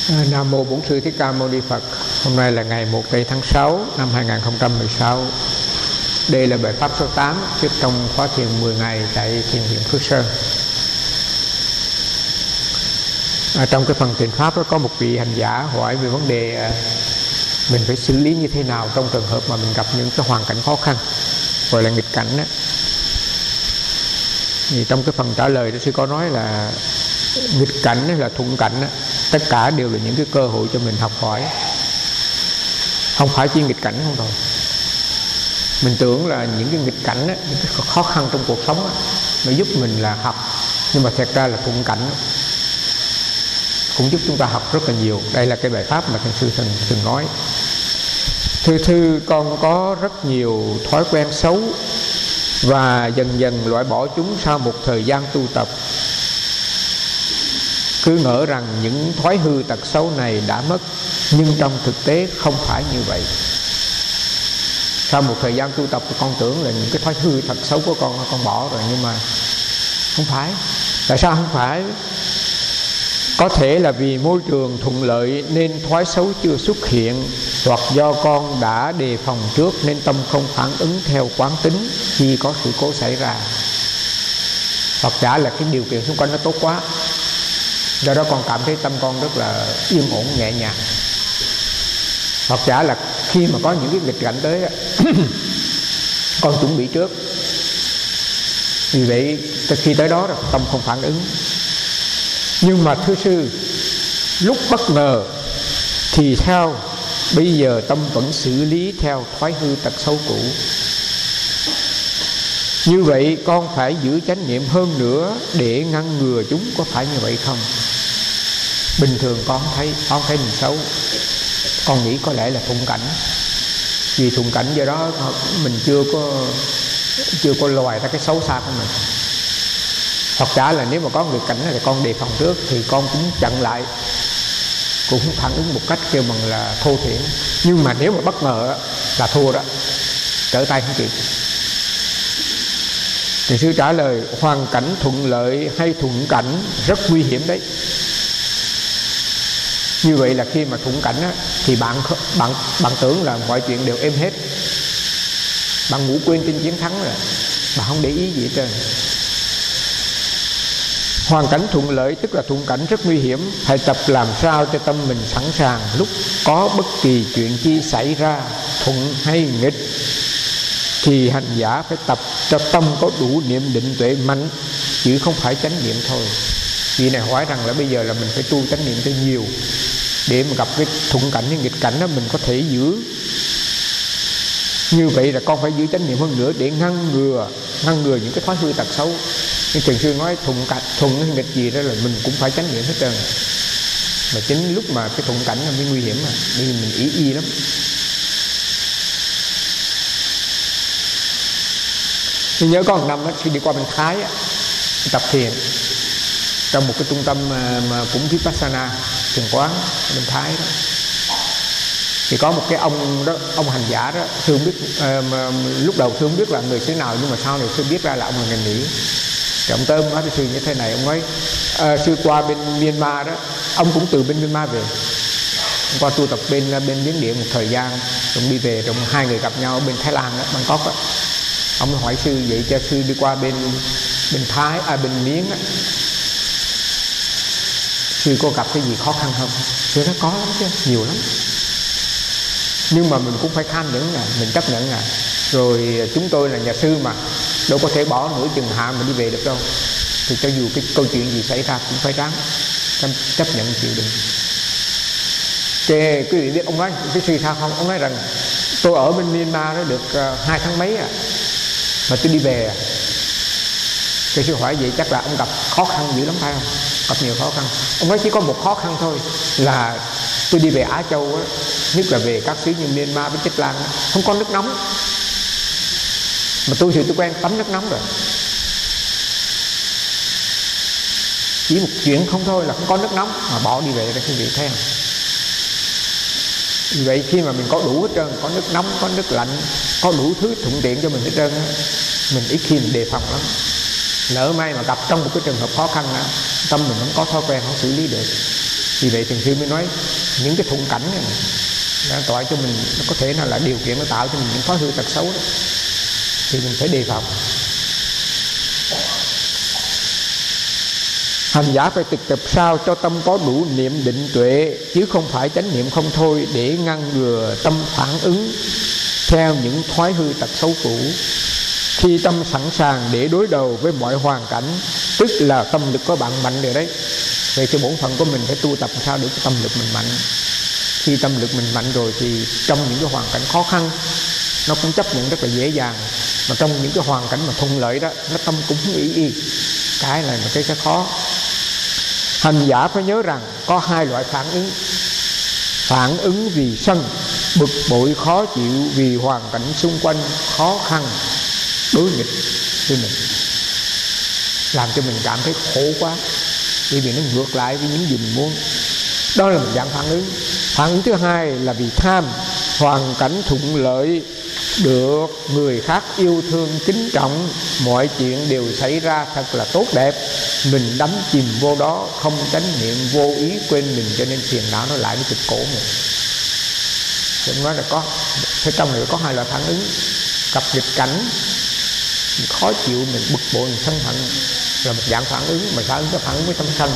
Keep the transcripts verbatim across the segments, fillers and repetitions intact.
Nam mô Bổn Sư Thích Ca Mâu Ni Phật. Hôm nay là ngày một tây tháng sáu năm hai nghìn không trăm mười sáu. Đây là bài pháp số tám tiếp trong khóa thiền mười ngày tại thiền viện Phước Sơn. À, trong cái phần thiền pháp đó có một vị hành giả hỏi về vấn đề mình phải xử lý như thế nào trong trường hợp mà mình gặp những cái hoàn cảnh khó khăn, gọi là nghịch cảnh đó. Thì trong cái phần trả lời đó sư có nói là nghịch cảnh hay là thuận cảnh đó, tất cả đều là những cái cơ hội cho mình học hỏi, không phải chỉ nghịch cảnh không thôi. Mình tưởng là những cái nghịch cảnh đó, những cái khó khăn trong cuộc sống đó, nó giúp mình là học, nhưng mà thật ra là thuận cảnh đó, cũng giúp chúng ta học rất là nhiều. Đây là cái bài pháp mà thầy sư thường, thường nói: Thư thư con có rất nhiều thói quen xấu, và dần dần loại bỏ chúng sau một thời gian tu tập. Cứ ngỡ rằng những thói hư tật xấu này đã mất, nhưng trong thực tế không phải như vậy. Sau một thời gian tu tập con tưởng là những cái thói hư tật xấu của con con bỏ rồi, nhưng mà không phải. Tại sao không phải? Có thể là vì môi trường thuận lợi nên thói xấu chưa xuất hiện, hoặc do con đã đề phòng trước nên tâm không phản ứng theo quán tính khi có sự cố xảy ra, hoặc giả là cái điều kiện xung quanh nó tốt quá, do đó con cảm thấy tâm con rất là yên ổn nhẹ nhàng. Hoặc giả là khi mà có những cái nghịch cảnh tới con chuẩn bị trước, vì vậy khi tới đó tâm không phản ứng. Nhưng mà thưa sư, lúc bất ngờ thì sao? Bây giờ tâm vẫn xử lý theo thói hư tật xấu cũ. Như vậy con phải giữ chánh niệm hơn nữa để ngăn ngừa chúng, có phải như vậy không? Bình thường con thấy con thấy mình xấu, con nghĩ có lẽ là thuận cảnh, vì thuận cảnh do đó mình chưa có chưa có loài ra cái xấu xa của mình. Hoặc giả là nếu mà có nghịch cảnh thì con đề phòng trước thì con cũng chặn lại, cũng phản ứng một cách kêu bằng là thô thiển. Nhưng mà nếu mà bất ngờ là thua đó, trở tay không kịp. Thì sư trả lời: hoàn cảnh thuận lợi hay thuận cảnh rất nguy hiểm đấy. Như vậy là khi mà thuận cảnh á, thì bạn bạn bạn tưởng là mọi chuyện đều êm hết, bạn ngủ quên trên chiến thắng rồi, bạn không để ý gì hết trơn. Hoàn cảnh thuận lợi tức là thuận cảnh rất nguy hiểm. Hãy tập làm sao cho tâm mình sẵn sàng lúc có bất kỳ chuyện chi xảy ra, thuận hay nghịch, thì hành giả phải tập cho tâm có đủ niệm định tuệ mạnh, chứ không phải chánh niệm thôi. Vì này hỏi rằng là bây giờ là mình phải tu chánh niệm cho nhiều, để mà gặp cái thuận cảnh hay nghịch cảnh đó mình có thể giữ. Như vậy là con phải giữ chánh niệm hơn nữa để ngăn ngừa ngăn ngừa những cái thói hư tật xấu. Nhưng Trần Sư nói thuận cảnh thuận hay nghịch gì đó là mình cũng phải chánh niệm hết trơn. Mà chính lúc mà cái thuận cảnh là mới nguy hiểm, mà bởi vì mình ý y lắm. Tôi nhớ có một năm đó, khi đi qua bên Thái á, tập thiền trong một cái trung tâm mà, mà cũng Vipassana thiền quán bên Thái đó, thì có một cái ông đó, ông hành giả đó, Sư không biết uh, mà lúc đầu Sư không biết là người xứ nào, nhưng mà sau này Sư biết ra là ông là người Mỹ. Thì ông tới ông nói với Sư như thế này, ông nói uh, Sư qua bên Myanmar đó, ông cũng từ bên Myanmar về, ông qua tu tập bên bên Miến Điện một thời gian, rồi đi về, rồi hai người gặp nhau ở bên Thái Lan đó, Bangkok đó. Ông hỏi Sư vậy cho Sư đi qua bên bên Thái à bên Miến á, Sư có gặp cái gì khó khăn không? Sư nói có lắm chứ, nhiều lắm. Nhưng mà mình cũng phải khan nhẫn nè, mình chấp nhận nè. Rồi chúng tôi là nhà sư mà, đâu có thể bỏ nửa chừng hạ mà đi về được đâu. Thì cho dù cái câu chuyện gì xảy ra cũng phải ráng chấp nhận chịu đựng. Thế quý vị biết ông nói cái sư sao không? Ông nói rằng tôi ở bên Myanmar đó được uh, hai tháng mấy à, mà tôi đi về à. Cái sư hỏi vậy chắc là ông gặp khó khăn dữ lắm phải không? Gặp nhiều khó khăn. Ông nói chỉ có một khó khăn thôi, là tôi đi về Á Châu á, nhất là về các xứ như Myanmar với Tích Lan á, không có nước nóng. Mà tôi thì tôi quen tắm nước nóng rồi. Chỉ một chuyện không thôi là không có nước nóng mà bỏ đi về, đây quý vị thấy không? Vì vậy khi mà mình có đủ hết trơn, có nước nóng, có nước lạnh, có đủ thứ thuận tiện cho mình hết trơn á, mình ít khi mình đề phòng lắm. Lỡ may mà gặp trong một cái trường hợp khó khăn á, tâm mình không có thói quen, không xử lý được. Vì vậy thiền sư mới nói những cái thuận cảnh này nó tỏa cho mình, nó có thể là, là điều kiện nó tạo cho mình những thói hư tật xấu đó, thì mình phải đề phòng. Hành giả phải thực tập sao cho tâm có đủ niệm định tuệ, chứ không phải chánh niệm không thôi, để ngăn ngừa tâm phản ứng theo những thói hư tật xấu cũ. Khi tâm sẵn sàng để đối đầu với mọi hoàn cảnh, tức là tâm lực có bạn mạnh rồi đấy. Vậy thì bổn phận của mình phải tu tập sao để cho tâm lực mình mạnh. Khi tâm lực mình mạnh rồi thì trong những cái hoàn cảnh khó khăn nó cũng chấp nhận rất là dễ dàng, mà trong những cái hoàn cảnh mà thuận lợi đó, nó tâm cũng ý y. Cái này là cái cái khó. Hành giả phải nhớ rằng có hai loại phản ứng. Phản ứng vì sân, bực bội khó chịu vì hoàn cảnh xung quanh khó khăn, đối nghịch với mình, làm cho mình cảm thấy khổ quá, bởi vì nó ngược lại với những gì mình muốn. Đó là một dạng phản ứng. Phản ứng thứ hai là vì tham, hoàn cảnh thuận lợi, được người khác yêu thương kính trọng, mọi chuyện đều xảy ra thật là tốt đẹp, mình đắm chìm vô đó, không chánh niệm, vô ý quên mình, cho nên phiền não nó lại nó cực cổ mình. Tôi nói là có, thế trong này có hai loại phản ứng. Gặp nghịch cảnh mình khó chịu, mình bực bội, mình sân hận là một dạng phản ứng, mà phản ứng có phản ứng với tâm sân.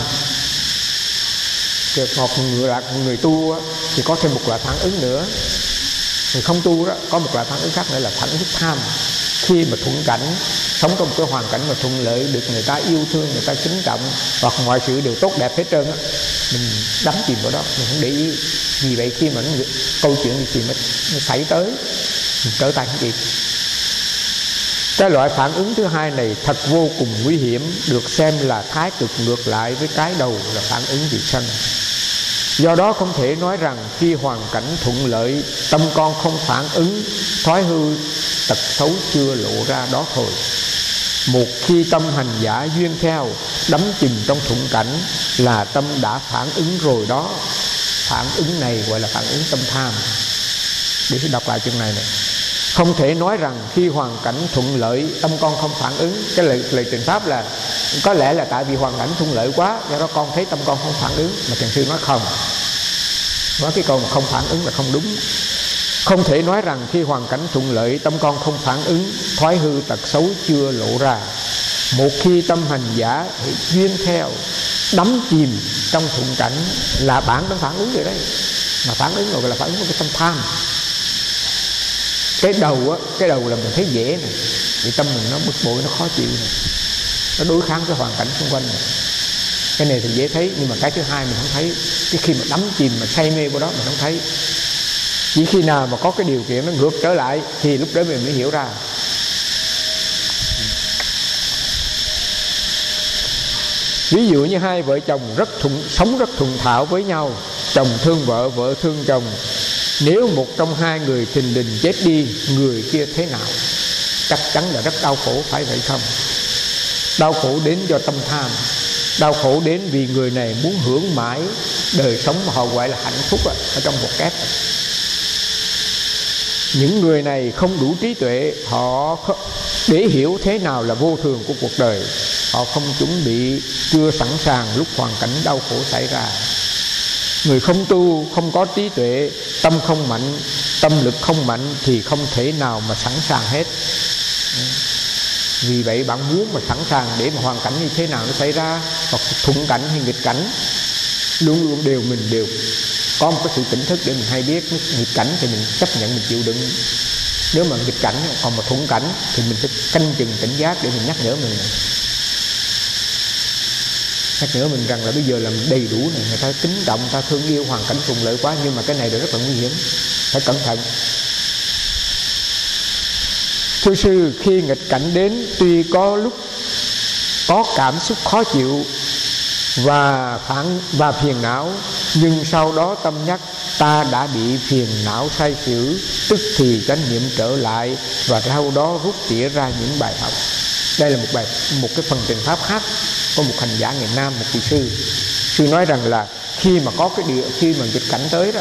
Một người là người tu thì có thêm một loại phản ứng nữa. Người không tu đó có một loại phản ứng khác nữa là phản ứng tham. Khi mà thuận cảnh, sống trong một cái hoàn cảnh mà thuận lợi, được người ta yêu thương, người ta kính trọng, hoặc mọi sự đều tốt đẹp hết trơn á, mình đắm chìm vào đó, mình không để ý. Vì vậy khi mà nó, câu chuyện gì mà nó xảy tới, mình trở tay không kịp. Cái loại phản ứng thứ hai này thật vô cùng nguy hiểm, được xem là thái cực ngược lại với cái đầu là phản ứng vì sân. Do đó không thể nói rằng khi hoàn cảnh thuận lợi, tâm con không phản ứng, thói hư tật xấu chưa lộ ra đó thôi. Một khi tâm hành giả duyên theo, đắm chìm trong thuận cảnh, là tâm đã phản ứng rồi đó. Phản ứng này gọi là phản ứng tâm tham. Để đọc lại chương này này. Không thể nói rằng khi hoàn cảnh thuận lợi tâm con không phản ứng. Cái lời, lời trình pháp là có lẽ là tại vì hoàn cảnh thuận lợi quá, do đó con thấy tâm con không phản ứng. Mà thiền sư nói không, nói cái câu mà không phản ứng là không đúng. Không thể nói rằng khi hoàn cảnh thuận lợi tâm con không phản ứng, thói hư tật xấu chưa lộ ra. Một khi tâm hành giả duyên theo, đắm chìm trong thuận cảnh, là bản đang phản ứng rồi đấy. Mà phản ứng rồi là phản ứng của cái tâm tham. Cái đầu á, cái đầu là mình thấy dễ này, vì tâm mình nó bực bội, nó khó chịu này, nó đối kháng với hoàn cảnh xung quanh này. Cái này thì dễ thấy, nhưng mà cái thứ hai mình không thấy. Cái khi mà đắm chìm, mà say mê vào đó mình không thấy. Chỉ khi nào mà có cái điều kiện nó ngược trở lại thì lúc đó mình mới hiểu ra. Ví dụ như hai vợ chồng rất thuận, sống rất thuận thảo với nhau, chồng thương vợ, vợ thương chồng. Nếu một trong hai người thình lình chết đi, người kia thế nào? Chắc chắn là rất đau khổ, phải vậy không? Đau khổ đến do tâm tham, đau khổ đến vì người này muốn hưởng mãi đời sống mà họ gọi là hạnh phúc ở trong một kép. Những người này không đủ trí tuệ, họ để hiểu thế nào là vô thường của cuộc đời. Họ không chuẩn bị, chưa sẵn sàng lúc hoàn cảnh đau khổ xảy ra. Người không tu, không có trí tuệ, tâm không mạnh, tâm lực không mạnh thì không thể nào mà sẵn sàng hết. Vì vậy bạn muốn mà sẵn sàng để mà hoàn cảnh như thế nào nó xảy ra, hoặc thuận cảnh hay nghịch cảnh, luôn luôn đều mình đều có một cái sự tỉnh thức để mình hay biết. Nghịch cảnh thì mình chấp nhận, mình chịu đựng. Nếu mà nghịch cảnh, còn mà thuận cảnh thì mình phải canh chừng tỉnh giác để mình nhắc nhở mình, nhắc nhở mình rằng là bây giờ là mình đầy đủ này, người ta kính trọng, ta thương yêu, hoàn cảnh thuận lợi quá, nhưng mà cái này là rất là nguy hiểm, phải cẩn thận. Thưa sư, khi nghịch cảnh đến, tuy có lúc có cảm xúc khó chịu và phản và phiền não, nhưng sau đó tâm nhắc ta đã bị phiền não sai sử, tức thì chánh niệm trở lại và sau đó rút tỉa ra những bài học. Đây là một bài một cái phần trình pháp khác. Có một hành giả ngày Nam, một vị sư, sư nói rằng là khi mà có cái điều, khi mà nghịch cảnh tới đó,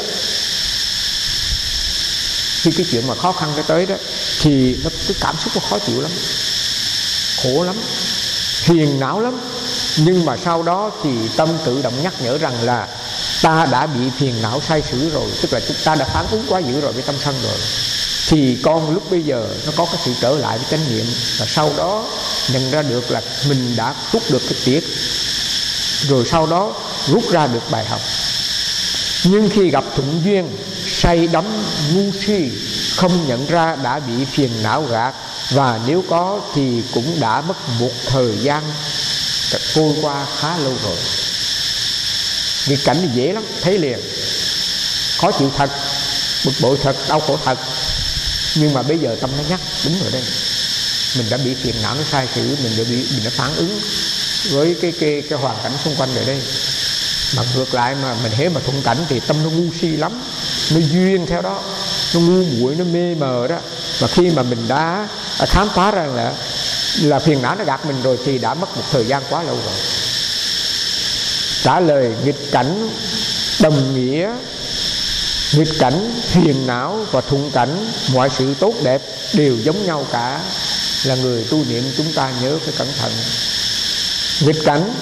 khi cái chuyện mà khó khăn cái tới đó, thì nó, cái cảm xúc nó khó chịu lắm, khổ lắm, phiền não lắm. Nhưng mà sau đó thì tâm tự động nhắc nhở rằng là ta đã bị phiền não sai sử rồi, tức là chúng ta đã phản ứng quá dữ rồi với tâm sân rồi, thì con lúc bây giờ nó có cái sự trở lại với chánh niệm, và sau đó nhận ra được là mình đã rút được cái tiết, rồi sau đó rút ra được bài học. Nhưng khi gặp thuận duyên, say đắm ngu si, không nhận ra đã bị phiền não gạt, và nếu có thì cũng đã mất một thời gian trôi qua khá lâu rồi. Nghịch cảnh thì dễ lắm, thấy liền, khó chịu thật, bực bội thật, đau khổ thật. Nhưng mà bây giờ tâm nó nhắc đúng rồi đây, mình đã bị phiền não nó sai sử, mình đã bị mình đã phản ứng với cái cái cái hoàn cảnh xung quanh rồi đây. Mà ngược lại mà mình hễ mà thuận cảnh thì tâm nó ngu si lắm, nó duyên theo đó, nó ngu muội, nó mê mờ đó. Mà khi mà mình đã khám phá ra là là phiền não nó gạt mình rồi thì đã mất một thời gian quá lâu rồi. Trả lời nghịch cảnh đồng nghĩa, nghịch cảnh, phiền não và thuận cảnh, mọi sự tốt đẹp đều giống nhau cả. Là người tu niệm chúng ta nhớ phải cẩn thận. Nghịch cảnh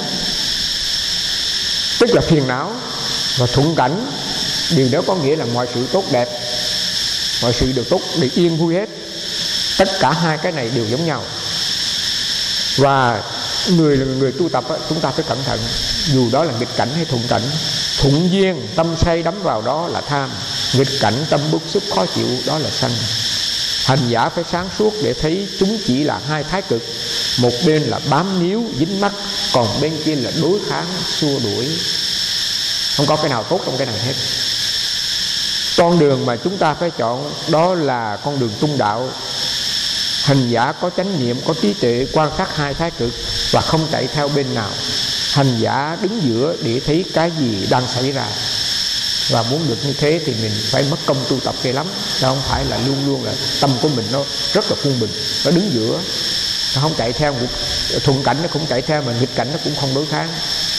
tức là phiền não, và thuận cảnh điều đó có nghĩa là mọi sự tốt đẹp, mọi sự đều tốt, đều yên vui hết. Tất cả hai cái này đều giống nhau. Và người là người tu tập, chúng ta phải cẩn thận, dù đó là nghịch cảnh hay thuận cảnh. Thuận duyên tâm say đắm vào đó là tham, nghịch cảnh tâm bức xúc khó chịu đó là sân. Hành giả phải sáng suốt để thấy chúng chỉ là hai thái cực, một bên là bám níu dính mắc, còn bên kia là đối kháng xua đuổi. Không có cái nào tốt trong cái này hết. Con đường mà chúng ta phải chọn đó là con đường trung đạo. Hành giả có chánh niệm, có trí tuệ, quan sát hai thái cực và không chạy theo bên nào. Hành giả đứng giữa để thấy cái gì đang xảy ra. Và muốn được như thế thì mình phải mất công tu tập ghê lắm. Chứ không phải là luôn luôn là tâm của mình nó rất là quân bình, nó đứng giữa, nó không chạy theo. Thuận cảnh nó cũng chạy theo, mà nghịch cảnh nó cũng không đối kháng.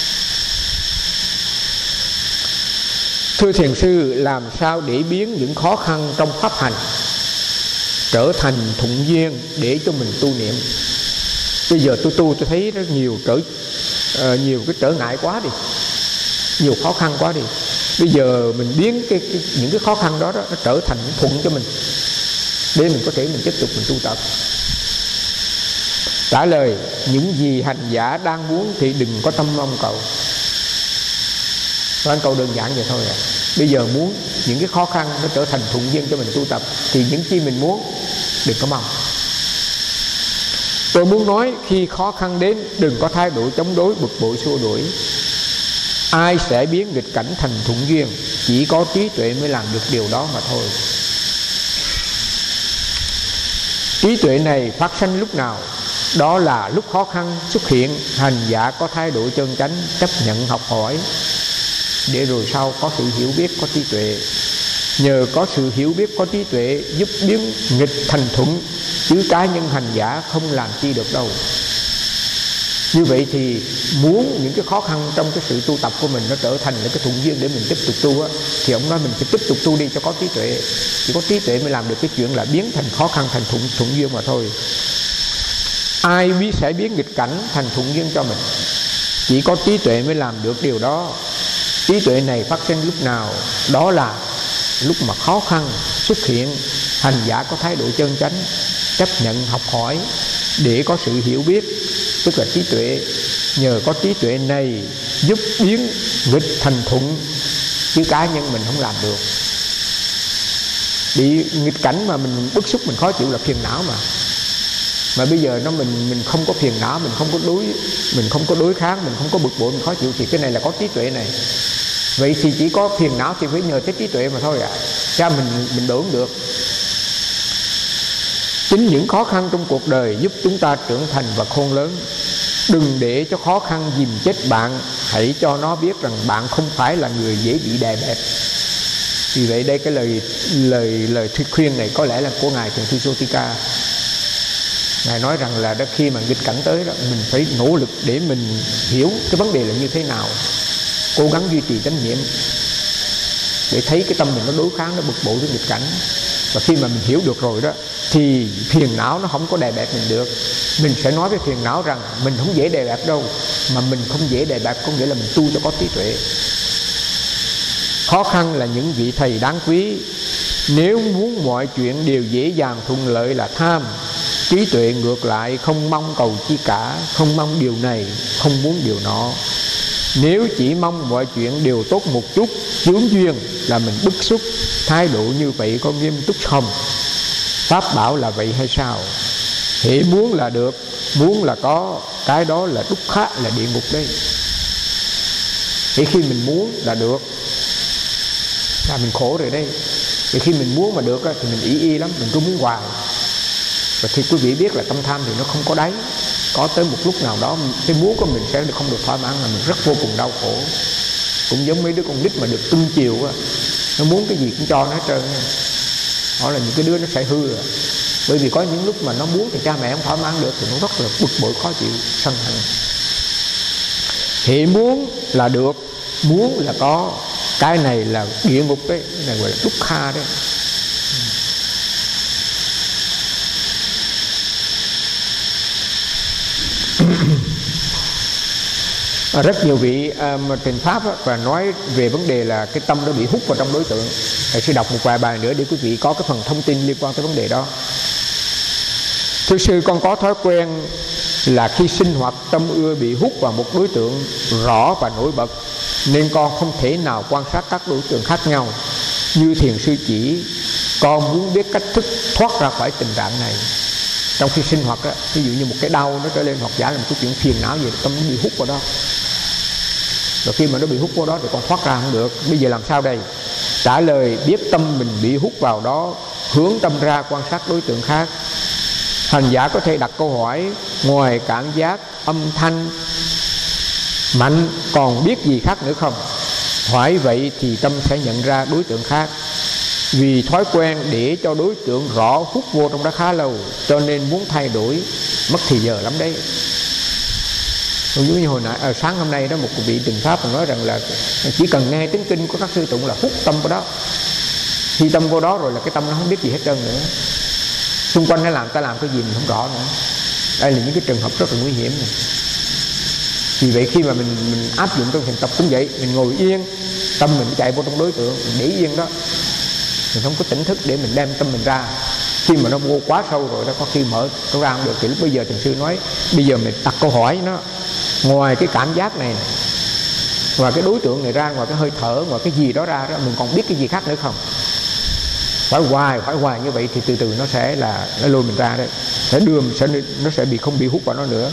Thưa thiền sư, làm sao để biến những khó khăn trong pháp hành trở thành thuận duyên để cho mình tu niệm? Bây giờ tôi tu tôi thấy rất nhiều trở uh, nhiều cái trở ngại quá đi, nhiều khó khăn quá đi. Bây giờ mình biến cái, cái những cái khó khăn đó, đó nó trở thành thuận cho mình, để mình có thể mình tiếp tục mình tu tập. Trả lời, những gì hành giả đang muốn thì đừng có tâm mong cầu. Đó là câu đơn giản vậy thôi à. Bây giờ muốn những cái khó khăn nó trở thành thuận duyên cho mình tu tập thì những chi mình muốn đừng có mong. Tôi muốn nói khi khó khăn đến đừng có thái độ chống đối, bực bội, xua đuổi. Ai sẽ biến nghịch cảnh thành thuận duyên? Chỉ có trí tuệ mới làm được điều đó mà thôi. Trí tuệ này phát sinh lúc nào? Đó là lúc khó khăn xuất hiện, hành giả có thái độ chân chánh, chấp nhận học hỏi, để rồi sau có sự hiểu biết, có trí tuệ. Nhờ có sự hiểu biết, có trí tuệ giúp biến nghịch thành thuận, chứ cá nhân hành giả không làm chi được đâu. Như vậy thì muốn những cái khó khăn trong cái sự tu tập của mình nó trở thành những cái thuận duyên để mình tiếp tục tu á, thì ông nói mình phải tiếp tục tu đi cho có trí tuệ. Chỉ có trí tuệ mới làm được cái chuyện là biến thành khó khăn thành thuận, thuận duyên mà thôi. Ai biết sẽ biến nghịch cảnh thành thuận duyên cho mình? Chỉ có trí tuệ mới làm được điều đó. Trí tuệ này phát sinh lúc nào? Đó là lúc mà khó khăn xuất hiện, hành giả có thái độ chân chánh, chấp nhận học hỏi để có sự hiểu biết, tức là trí tuệ. Nhờ có trí tuệ này giúp biến nghịch thành thuận, chứ cá nhân mình không làm được. Bị nghịch cảnh mà mình bức xúc, mình khó chịu là phiền não mà. Mà bây giờ nó mình mình không có phiền não, mình không có đối mình không có đối kháng, mình không có bực bội, mình khó chịu, thì cái này là có trí tuệ này. Vậy thì chỉ có phiền não thì phải nhờ tới trí tuệ mà thôi ạ. À. Sao mình mình đổ không được? Chính những khó khăn trong cuộc đời giúp chúng ta trưởng thành và khôn lớn. Đừng để cho khó khăn dìm chết bạn, hãy cho nó biết rằng bạn không phải là người dễ bị đè bẹp. Vì vậy đây cái lời lời lời khuyên này có lẽ là của ngài Thiền sư Sotika. Ngài nói rằng là đó, khi mà nghịch cảnh tới đó, mình phải nỗ lực để mình hiểu cái vấn đề là như thế nào, cố gắng duy trì chánh niệm để thấy cái tâm mình nó đối kháng, nó bực bội với nghịch cảnh. Và khi mà mình hiểu được rồi đó thì phiền não nó không có đè bẹp mình được. Mình sẽ nói với phiền não rằng mình không dễ đè bẹp đâu, mà mình không dễ đè bẹp có nghĩa là mình tu cho có trí tuệ. Khó khăn là những vị thầy đáng quý. Nếu muốn mọi chuyện đều dễ dàng thuận lợi là tham. Trí tuệ ngược lại không mong cầu chi cả, không mong điều này, không muốn điều nọ. Nếu chỉ mong mọi chuyện đều tốt một chút, chướng duyên là mình bức xúc. Thái độ như vậy có nghiêm túc không? Pháp bảo là vậy hay sao? Hễ muốn là được, muốn là có, cái đó là đúc khá, là địa ngục đấy. Thì khi mình muốn là được là mình khổ rồi đấy. Thì khi mình muốn mà được thì mình ý y lắm, mình cứ muốn hoài. Và thì quý vị biết là tâm tham thì nó không có đáy. Có tới một lúc nào đó cái muốn của mình sẽ không được thỏa mãn, là mình rất vô cùng đau khổ. Cũng giống mấy đứa con nít mà được cưng chiều á, nó muốn cái gì cũng cho nó hết trơn. Đó là những cái đứa nó sẽ hư rồi. Bởi vì có những lúc mà nó muốn thì cha mẹ không thỏa mãn được thì nó rất là bực bội, khó chịu, sân hận. Thì muốn là được, muốn là có, cái này là địa ngục đấy, cái này gọi là đúc kha đấy. Rất nhiều vị um, truyền pháp á, và nói về vấn đề là cái tâm nó bị hút vào trong đối tượng. Thầy sẽ đọc một vài bài nữa để quý vị có cái phần thông tin liên quan tới vấn đề đó. Thưa sư, con có thói quen là khi sinh hoạt tâm ưa bị hút vào một đối tượng rõ và nổi bật, nên con không thể nào quan sát các đối tượng khác nhau. Như thiền sư chỉ, con muốn biết cách thức thoát ra khỏi tình trạng này. Trong khi sinh hoạt á, ví dụ như một cái đau nó trở lên, hoặc giả là một cái chuyện phiền não gì, tâm nó bị hút vào đó. Rồi khi mà nó bị hút vào đó thì con thoát ra không được. Bây giờ làm sao đây? Trả lời: biết tâm mình bị hút vào đó, hướng tâm ra quan sát đối tượng khác. Hành giả có thể đặt câu hỏi: ngoài cảm giác, âm thanh mạnh còn biết gì khác nữa không? Hỏi vậy thì tâm sẽ nhận ra đối tượng khác. Vì thói quen để cho đối tượng rõ hút vô trong đó khá lâu, cho nên muốn thay đổi mất thì giờ lắm đấy. Giống như hồi nãy à, sáng hôm nay đó, một vị truyền pháp nói rằng là chỉ cần nghe tiếng kinh của các sư tụng là hút tâm vào đó. Khi tâm vô đó rồi là cái tâm nó không biết gì hết trơn nữa. Xung quanh nó làm ta làm cái gì mình không rõ nữa. Đây là những cái trường hợp rất là nguy hiểm này. Vì vậy khi mà mình mình áp dụng trong thiền tập cũng vậy, mình ngồi yên, tâm mình chạy vô trong đối tượng, mình để yên đó, mình không có tỉnh thức để mình đem tâm mình ra. Khi mà nó vô quá sâu rồi đó, có khi mở nó ra không được. Thì lúc bây giờ thiền sư nói, bây giờ mình đặt câu hỏi nó, ngoài cái cảm giác này, ngoài cái đối tượng này ra, ngoài cái hơi thở, ngoài cái gì đó ra đó, mình còn biết cái gì khác nữa không? Phải hoài, phải hoài như vậy thì từ từ nó sẽ là nó lôi mình ra đấy, sẽ đưa sẽ nó sẽ bị không bị hút vào nó nữa.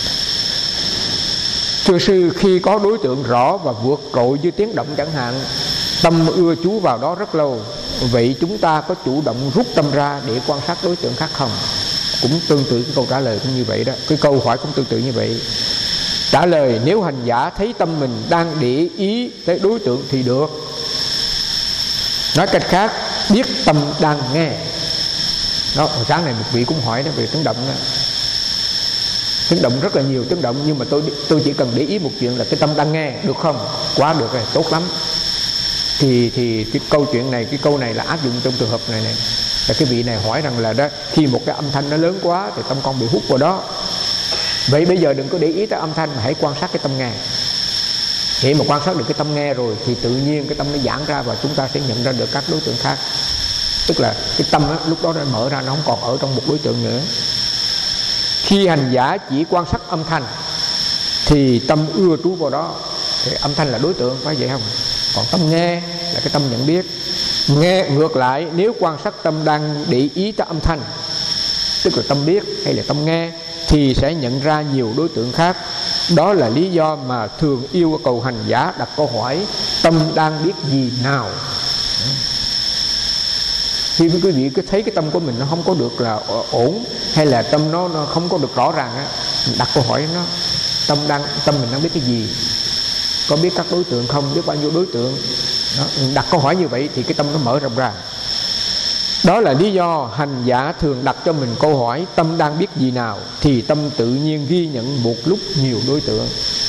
Thưa sư, khi có đối tượng rõ và vượt trội như tiếng động chẳng hạn, tâm ưa chú vào đó rất lâu, vậy chúng ta có chủ động rút tâm ra để quan sát đối tượng khác không? Cũng tương tự cái câu trả lời cũng như vậy đó, cái câu hỏi cũng tương tự như vậy. Trả lời: nếu hành giả thấy tâm mình đang để ý tới đối tượng thì được. Nói cách khác, biết tâm đang nghe. Đó, hồi sáng này một vị cũng hỏi đó về tiếng động đó. Tiếng động rất là nhiều tiếng động, nhưng mà tôi tôi chỉ cần để ý một chuyện là cái tâm đang nghe, được không? Quá được rồi, tốt lắm. Thì thì cái câu chuyện này, cái câu này là áp dụng trong trường hợp này này. Là cái vị này hỏi rằng là đó, khi một cái âm thanh nó lớn quá thì tâm con bị hút vào đó. Vậy bây giờ đừng có để ý tới âm thanh, mà hãy quan sát cái tâm nghe. Khi mà quan sát được cái tâm nghe rồi thì tự nhiên cái tâm nó giãn ra, và chúng ta sẽ nhận ra được các đối tượng khác. Tức là cái tâm đó, lúc đó nó mở ra, nó không còn ở trong một đối tượng nữa. Khi hành giả chỉ quan sát âm thanh thì tâm ưa trú vào đó, thì âm thanh là đối tượng, phải vậy không? Còn tâm nghe là cái tâm nhận biết. Nghe ngược lại, nếu quan sát tâm đang để ý tới âm thanh, tức là tâm biết hay là tâm nghe, thì sẽ nhận ra nhiều đối tượng khác. Đó là lý do mà thường yêu cầu hành giả đặt câu hỏi: tâm đang biết gì nào? Khi quý vị cứ thấy cái tâm của mình nó không có được là ổn, hay là tâm nó, nó không có được rõ ràng á, mình đặt câu hỏi nó: tâm đang tâm mình đang biết cái gì? Có biết các đối tượng không? Biết bao nhiêu đối tượng? Đó, đặt câu hỏi như vậy thì cái tâm nó mở rộng ra. Đó là lý do hành giả thường đặt cho mình câu hỏi tâm đang biết gì nào, thì tâm tự nhiên ghi nhận một lúc nhiều đối tượng.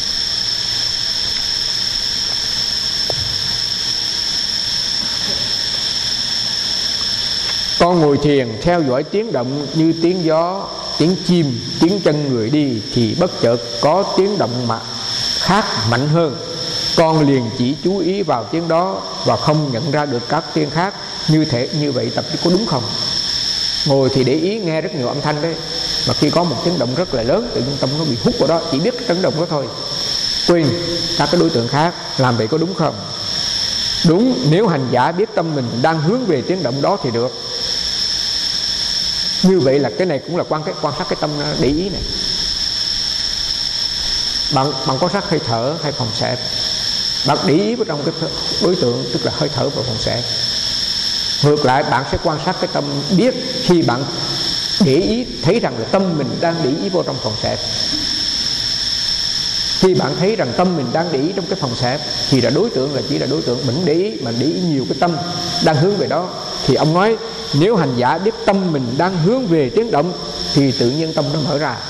Con ngồi thiền theo dõi tiếng động như tiếng gió, tiếng chim, tiếng chân người đi, thì bất chợt có tiếng động mà khác mạnh hơn, Con liền chỉ chú ý vào tiếng đó và không nhận ra được các tiếng khác. Như thế như vậy tập có đúng không? Ngồi thì để ý nghe rất nhiều âm thanh đấy, mà khi có một tiếng động rất là lớn, tự nhiên tâm nó bị hút vào đó, chỉ biết cái tiếng động đó thôi, quên các cái đối tượng khác. Làm vậy có đúng không? Đúng, nếu hành giả biết tâm mình đang hướng về tiếng động đó thì được. Như vậy là cái này cũng là quan cái quan sát cái tâm để ý này. Bạn bạn quan sát hơi thở hay phòng xẹp, bạn để ý vào trong cái đối tượng, tức là hơi thở và phòng xẹp. Ngược lại bạn sẽ quan sát cái tâm biết khi bạn để ý thấy rằng là tâm mình đang để ý vào trong phòng xẹp. Khi bạn thấy rằng tâm mình đang để ý trong cái phòng xẹp thì là đối tượng là chỉ là đối tượng mình để ý, mà để ý nhiều cái tâm đang hướng về đó. Thì ông nói nếu hành giả biết tâm mình đang hướng về tiếng động thì tự nhiên tâm nó mở ra.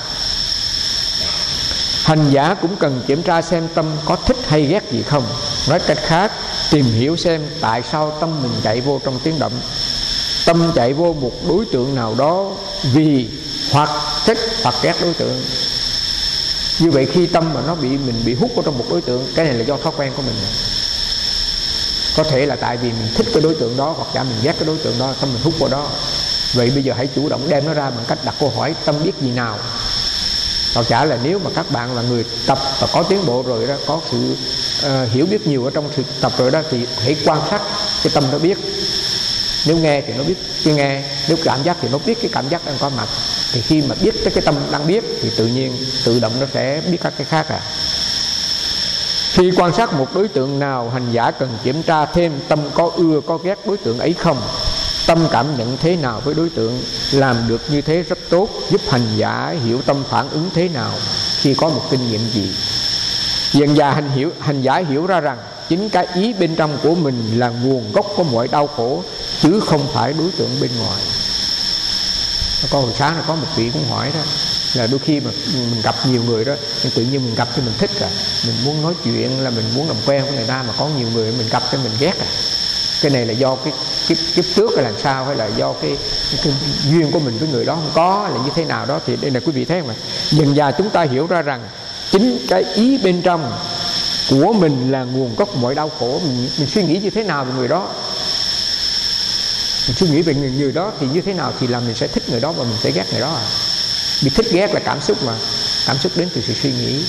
Hành giả cũng cần kiểm tra xem tâm có thích hay ghét gì không. Nói cách khác, tìm hiểu xem tại sao tâm mình chạy vô trong tiếng động. Tâm chạy vô một đối tượng nào đó vì hoặc thích hoặc ghét đối tượng. Như vậy khi tâm mà nó bị mình bị hút vào trong một đối tượng, cái này là do thói quen của mình. Có thể là tại vì mình thích cái đối tượng đó, hoặc giả mình ghét cái đối tượng đó, tâm mình hút vào đó. Vậy bây giờ hãy chủ động đem nó ra bằng cách đặt câu hỏi tâm biết gì nào. Hoặc giả là nếu mà các bạn là người tập và có tiến bộ rồi đó, có sự uh, hiểu biết nhiều ở trong sự tập rồi đó, thì hãy quan sát cái tâm nó biết. Nếu nghe thì nó biết cái nghe, nếu cảm giác thì nó biết cái cảm giác đang có mặt. Thì khi mà biết cái, cái tâm đang biết thì tự nhiên tự động nó sẽ biết các cái khác à. Khi quan sát một đối tượng nào, hành giả cần kiểm tra thêm tâm có ưa có ghét đối tượng ấy không, tâm cảm nhận thế nào với đối tượng. Làm được như thế rất tốt, giúp hành giả hiểu tâm phản ứng thế nào khi có một kinh nghiệm gì. Dần dà hành, hiểu, hành giả hiểu ra rằng chính cái ý bên trong của mình là nguồn gốc của mọi đau khổ, chứ không phải đối tượng bên ngoài. Có hồi sáng là có một vị cũng hỏi đó, là đôi khi mà mình gặp nhiều người đó, nhưng tự nhiên mình gặp thì mình thích à, mình muốn nói chuyện, là mình muốn làm quen với người ta, mà có nhiều người mình gặp thì mình ghét à. Cái này là do cái kiếp, kiếp trước là làm sao, hay là do cái, cái, cái duyên của mình với người đó không có, là như thế nào đó. Thì đây là quý vị thấy không ạ? Dần dà chúng ta hiểu ra rằng chính cái ý bên trong của mình là nguồn gốc mọi đau khổ. Mình, mình suy nghĩ như thế nào về người đó, mình suy nghĩ về người, người đó thì như thế nào thì là mình sẽ thích người đó và mình sẽ ghét người đó à. Vì thích ghét là cảm xúc mà, cảm xúc đến từ sự suy nghĩ.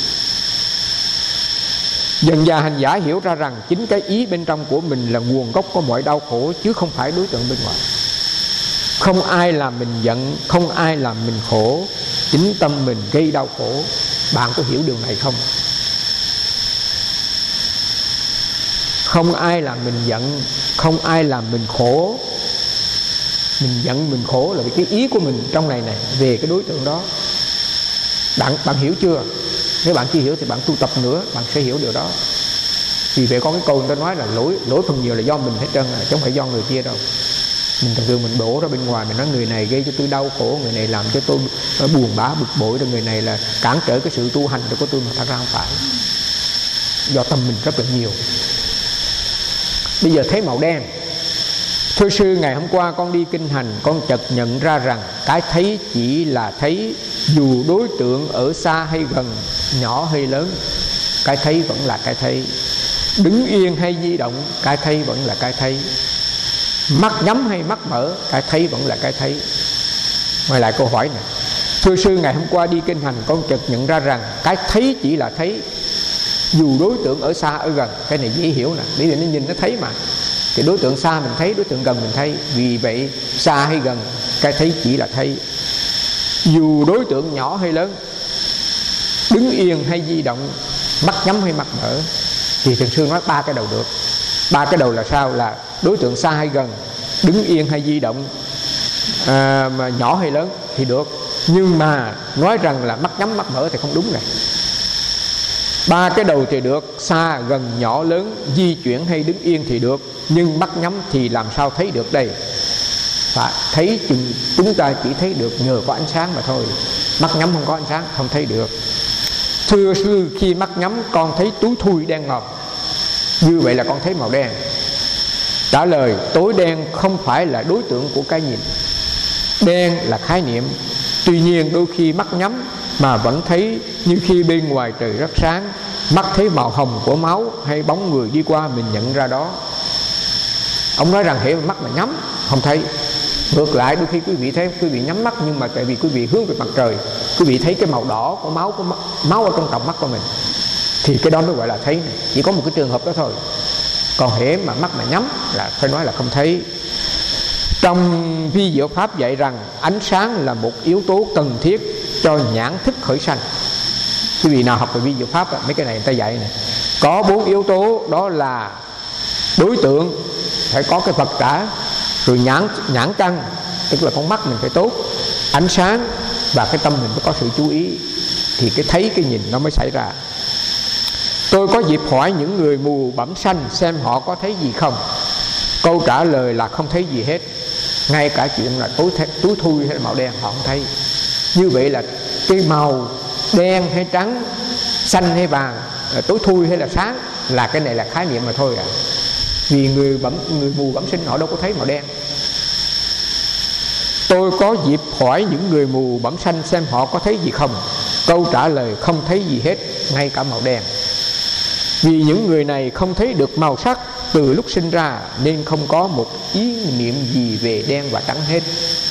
Dần dà hành giả hiểu ra rằng chính cái ý bên trong của mình là nguồn gốc của mọi đau khổ, chứ không phải đối tượng bên ngoài. Không ai làm mình giận, không ai làm mình khổ, chính tâm mình gây đau khổ. Bạn có hiểu điều này không? Không ai làm mình giận, không ai làm mình khổ. Mình giận, mình khổ là vì cái ý của mình trong này này về cái đối tượng đó. Bạn, bạn hiểu chưa? Nếu bạn chưa hiểu thì bạn tu tập nữa, bạn sẽ hiểu điều đó. Vì vậy có cái câu người ta nói là lỗi lỗi phần nhiều là do mình hết trơn à, chứ không phải do người kia đâu. Mình thường thường mình đổ ra bên ngoài, mình nói người này gây cho tôi đau khổ, người này làm cho tôi buồn bã bực bội, rồi người này là cản trở cái sự tu hành của tôi, mà thật ra không phải. Do tâm mình rất là nhiều. Bây giờ thấy màu đen. Thưa sư, ngày hôm qua con đi kinh hành, con chợt nhận ra rằng cái thấy chỉ là thấy, dù đối tượng ở xa hay gần, nhỏ hay lớn, cái thấy vẫn là cái thấy. Đứng yên hay di động, cái thấy vẫn là cái thấy. Mắt nhắm hay mắt mở, cái thấy vẫn là cái thấy. Quay lại câu hỏi này. Thưa sư, ngày hôm qua đi kinh hành, con chợt nhận ra rằng cái thấy chỉ là thấy, dù đối tượng ở xa ở gần. Cái này dễ hiểu nè, bởi vì nó nhìn nó thấy mà. Thì đối tượng xa mình thấy, đối tượng gần mình thấy. Vì vậy xa hay gần, cái thấy chỉ là thấy. Dù đối tượng nhỏ hay lớn, đứng yên hay di động, mắt nhắm hay mắt mở. Thì thường sư nói ba cái đầu được. Ba cái đầu là sao? Là đối tượng xa hay gần, đứng yên hay di động, à, mà nhỏ hay lớn thì được. Nhưng mà nói rằng là mắt nhắm mắt mở thì không đúng này. Ba cái đầu thì được, xa, gần, nhỏ, lớn, di chuyển hay đứng yên thì được. Nhưng mắt nhắm thì làm sao thấy được đây? Và thấy chừng chúng ta chỉ thấy được nhờ có ánh sáng mà thôi. Mắt nhắm không có ánh sáng không thấy được. Thưa sư, khi mắt nhắm con thấy túi thui đen ngòm, như vậy là con thấy màu đen. Trả lời, tối đen không phải là đối tượng của cái nhìn. Đen là khái niệm. Tuy nhiên đôi khi mắt nhắm mà vẫn thấy như khi bên ngoài trời rất sáng, Mắt thấy màu hồng của máu hay bóng người đi qua mình nhận ra đó. Ông nói rằng hễ mắt mà nhắm không thấy. Ngược lại đôi khi quý vị thấy quý vị nhắm mắt, nhưng mà tại vì quý vị hướng về mặt trời, quý vị thấy cái màu đỏ của máu của máu, máu ở trong tròng mắt của mình, thì cái đó mới gọi là thấy này. Chỉ có một cái trường hợp đó thôi. Còn hễ mà mắt mà nhắm là phải nói là không thấy. Trong vi diệu pháp dạy rằng ánh sáng là một yếu tố cần thiết cho nhãn thức khởi sanh. Quý vị nào học về vi diệu pháp, mấy cái này người ta dạy này, có bốn yếu tố, đó là đối tượng phải có cái vật trả, rồi nhãn nhãn căn, tức là con mắt mình phải tốt, ánh sáng, và cái tâm mình phải có sự chú ý, thì cái thấy cái nhìn nó mới xảy ra. Tôi có dịp hỏi những người mù bẩm sanh xem họ có thấy gì không. Câu trả lời là không thấy gì hết. Ngay cả chuyện là tối, tối thui hay là màu đen họ không thấy. Như vậy là cái màu đen hay trắng, xanh hay vàng, tối thui hay là sáng, là cái này là khái niệm mà thôi à. Vì người bẩm, người mù bẩm sinh họ đâu có thấy màu đen. Tôi có dịp hỏi những người mù bẩm sanh xem họ có thấy gì không. Câu trả lời không thấy gì hết, ngay cả màu đen. Vì những người này không thấy được màu sắc từ lúc sinh ra, nên không có một ý niệm gì về đen và trắng hết.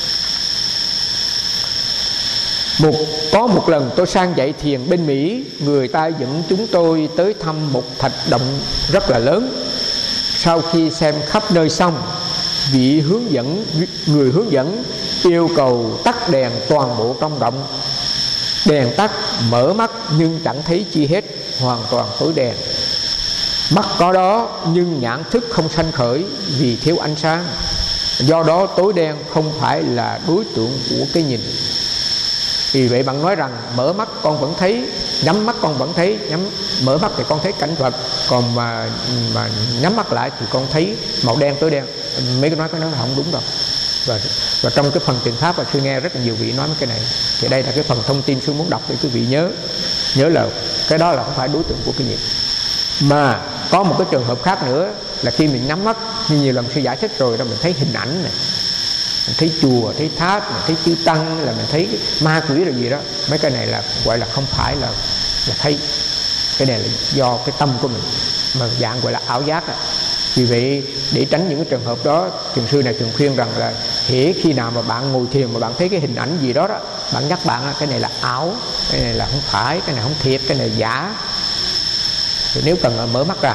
Một, có một lần tôi sang dạy thiền bên Mỹ, người ta dẫn chúng tôi tới thăm một thạch động rất là lớn. Sau khi xem khắp nơi xong, vị hướng dẫn, người hướng dẫn yêu cầu tắt đèn toàn bộ trong động. Đèn tắt, mở mắt nhưng chẳng thấy chi hết, hoàn toàn tối đen. Mắt có đó nhưng nhãn thức không sanh khởi vì thiếu ánh sáng. Do đó tối đen không phải là đối tượng của cái nhìn. Vì vậy bạn nói rằng mở mắt con vẫn thấy, nhắm mắt con vẫn thấy, nhắm mở mắt thì con thấy cảnh vật, còn mà mà nhắm mắt lại thì con thấy màu đen tối đen. Mấy cái nói cái đó là không đúng đâu. Và, và trong cái phần thiền pháp, và sư nghe rất là nhiều vị nói mấy cái này, thì đây là cái phần thông tin sư muốn đọc để quý vị nhớ. Nhớ là cái đó là không phải đối tượng của cái nhìn. Mà có một cái trường hợp khác nữa là khi mình nhắm mắt, như nhiều lần sư giải thích rồi đó, mình thấy hình ảnh này, mình thấy chùa, thấy tháp, mình thấy chư tăng, là mình thấy ma quỷ rồi gì đó. Mấy cái này là gọi là không phải là là thấy. Cái này là do cái tâm của mình, mà dạng gọi là ảo giác. À. Vì vậy để tránh những cái trường hợp đó, thiền sư này thường khuyên rằng là hễ khi nào mà bạn ngồi thiền mà bạn thấy cái hình ảnh gì đó đó, bạn nhắc bạn cái này là ảo, cái này là không phải, cái này không thiệt, cái này giả. Thì nếu cần mở mắt ra.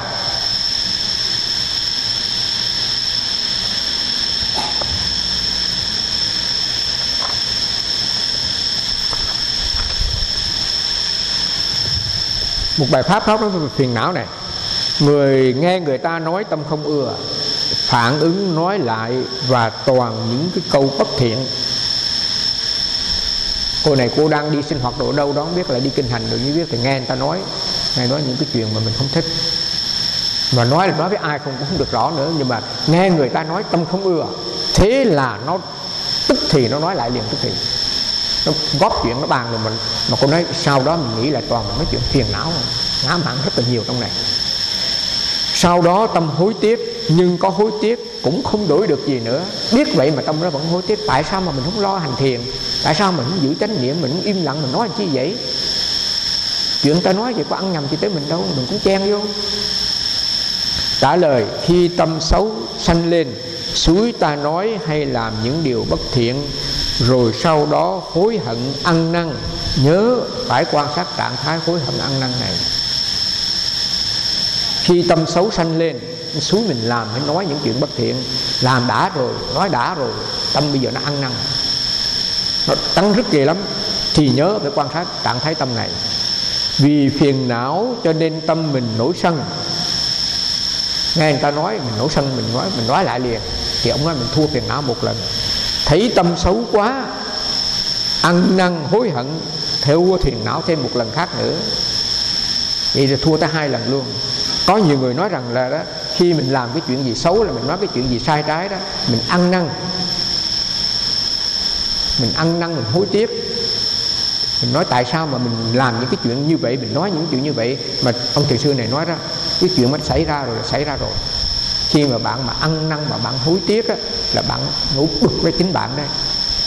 Một bài pháp pháp nói về phiền não này. Người nghe người ta nói tâm không ưa, phản ứng nói lại và toàn những cái câu bất thiện. Cô này cô đang đi sinh hoạt độ đâu đó, không biết là đi kinh hành rồi, như biết thì nghe người ta nói, nghe nói những cái chuyện mà mình không thích. Mà nói là nói với ai không cũng không được rõ nữa, nhưng mà nghe người ta nói tâm không ưa, thế là nó tức thì nó nói lại liền tức thì. Nó góp chuyện nó bàn rồi mình, mà cô nói sau đó mình nghĩ là toàn là mấy chuyện phiền não, ngã mạn rất là nhiều trong này. Sau đó tâm hối tiếc, nhưng có hối tiếc cũng không đổi được gì nữa. Biết vậy mà tâm nó vẫn hối tiếc. Tại sao mà mình không lo hành thiền? Tại sao mình không giữ chánh niệm? Mình không im lặng, mình nói làm chi vậy? Chuyện ta nói vậy có ăn nhầm chi tới mình đâu, mình cũng chen vô. Trả lời: khi tâm xấu sanh lên, suối ta nói hay làm những điều bất thiện, rồi sau đó hối hận ăn năn, nhớ phải quan sát trạng thái hối hận ăn năn này. Khi tâm xấu sanh lên, suối mình làm hay nói những chuyện bất thiện, làm đã rồi, nói đã rồi, tâm bây giờ nó ăn năn, nó tăng rất ghê lắm, thì nhớ phải quan sát trạng thái tâm này. Vì phiền não cho nên tâm mình nổi sân. Nghe người ta nói mình nổi sân, mình nói mình nói lại liền, thì ông nói mình thua phiền não một lần. Thấy tâm xấu quá, ăn năn hối hận, theo phiền não thêm một lần khác nữa, vậy thì thua tới hai lần luôn. Có nhiều người nói rằng là đó, khi mình làm cái chuyện gì xấu là mình nói cái chuyện gì sai trái đó, mình ăn năn, mình ăn năn, mình hối tiếc, mình nói tại sao mà mình làm những cái chuyện như vậy, mình nói những chuyện như vậy. Mà ông thiền sư này nói đó, cái chuyện mà xảy ra rồi là xảy ra rồi. Khi mà bạn mà ăn năn mà bạn hối tiếc á, là bạn ngủ bực với chính bạn đây.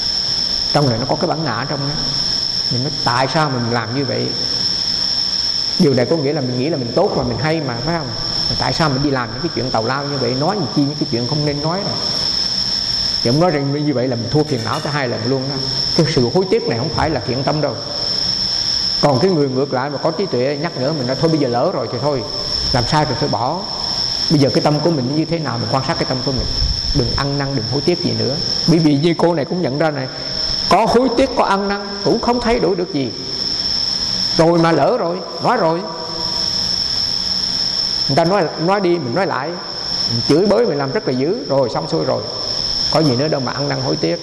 Trong này nó có cái bản ngã trong đó. Mình nói tại sao mình làm như vậy. Điều này có nghĩa là mình nghĩ là mình tốt mà, mình hay mà, phải không? Mà tại sao mình đi làm những cái chuyện tào lao như vậy, nói gì chi những cái chuyện không nên nói rồi. Thì ông nói rằng như vậy là mình thua phiền não tới hai lần luôn đó. Cái sự hối tiếc này không phải là thiện tâm đâu. Còn cái người ngược lại mà có trí tuệ nhắc nhở mình là thôi bây giờ lỡ rồi thì thôi, làm sai rồi thôi bỏ. Bây giờ cái tâm của mình như thế nào mình quan sát cái tâm của mình, đừng ăn năn, đừng hối tiếc gì nữa. Bởi vì như cô này cũng nhận ra này, có hối tiếc có ăn năn cũng không thay đổi được gì. Rồi mà lỡ rồi, nói rồi, người ta nói nói đi mình nói lại, mình chửi bới mình làm rất là dữ, rồi xong xuôi rồi, có gì nữa đâu mà ăn năn hối tiếc.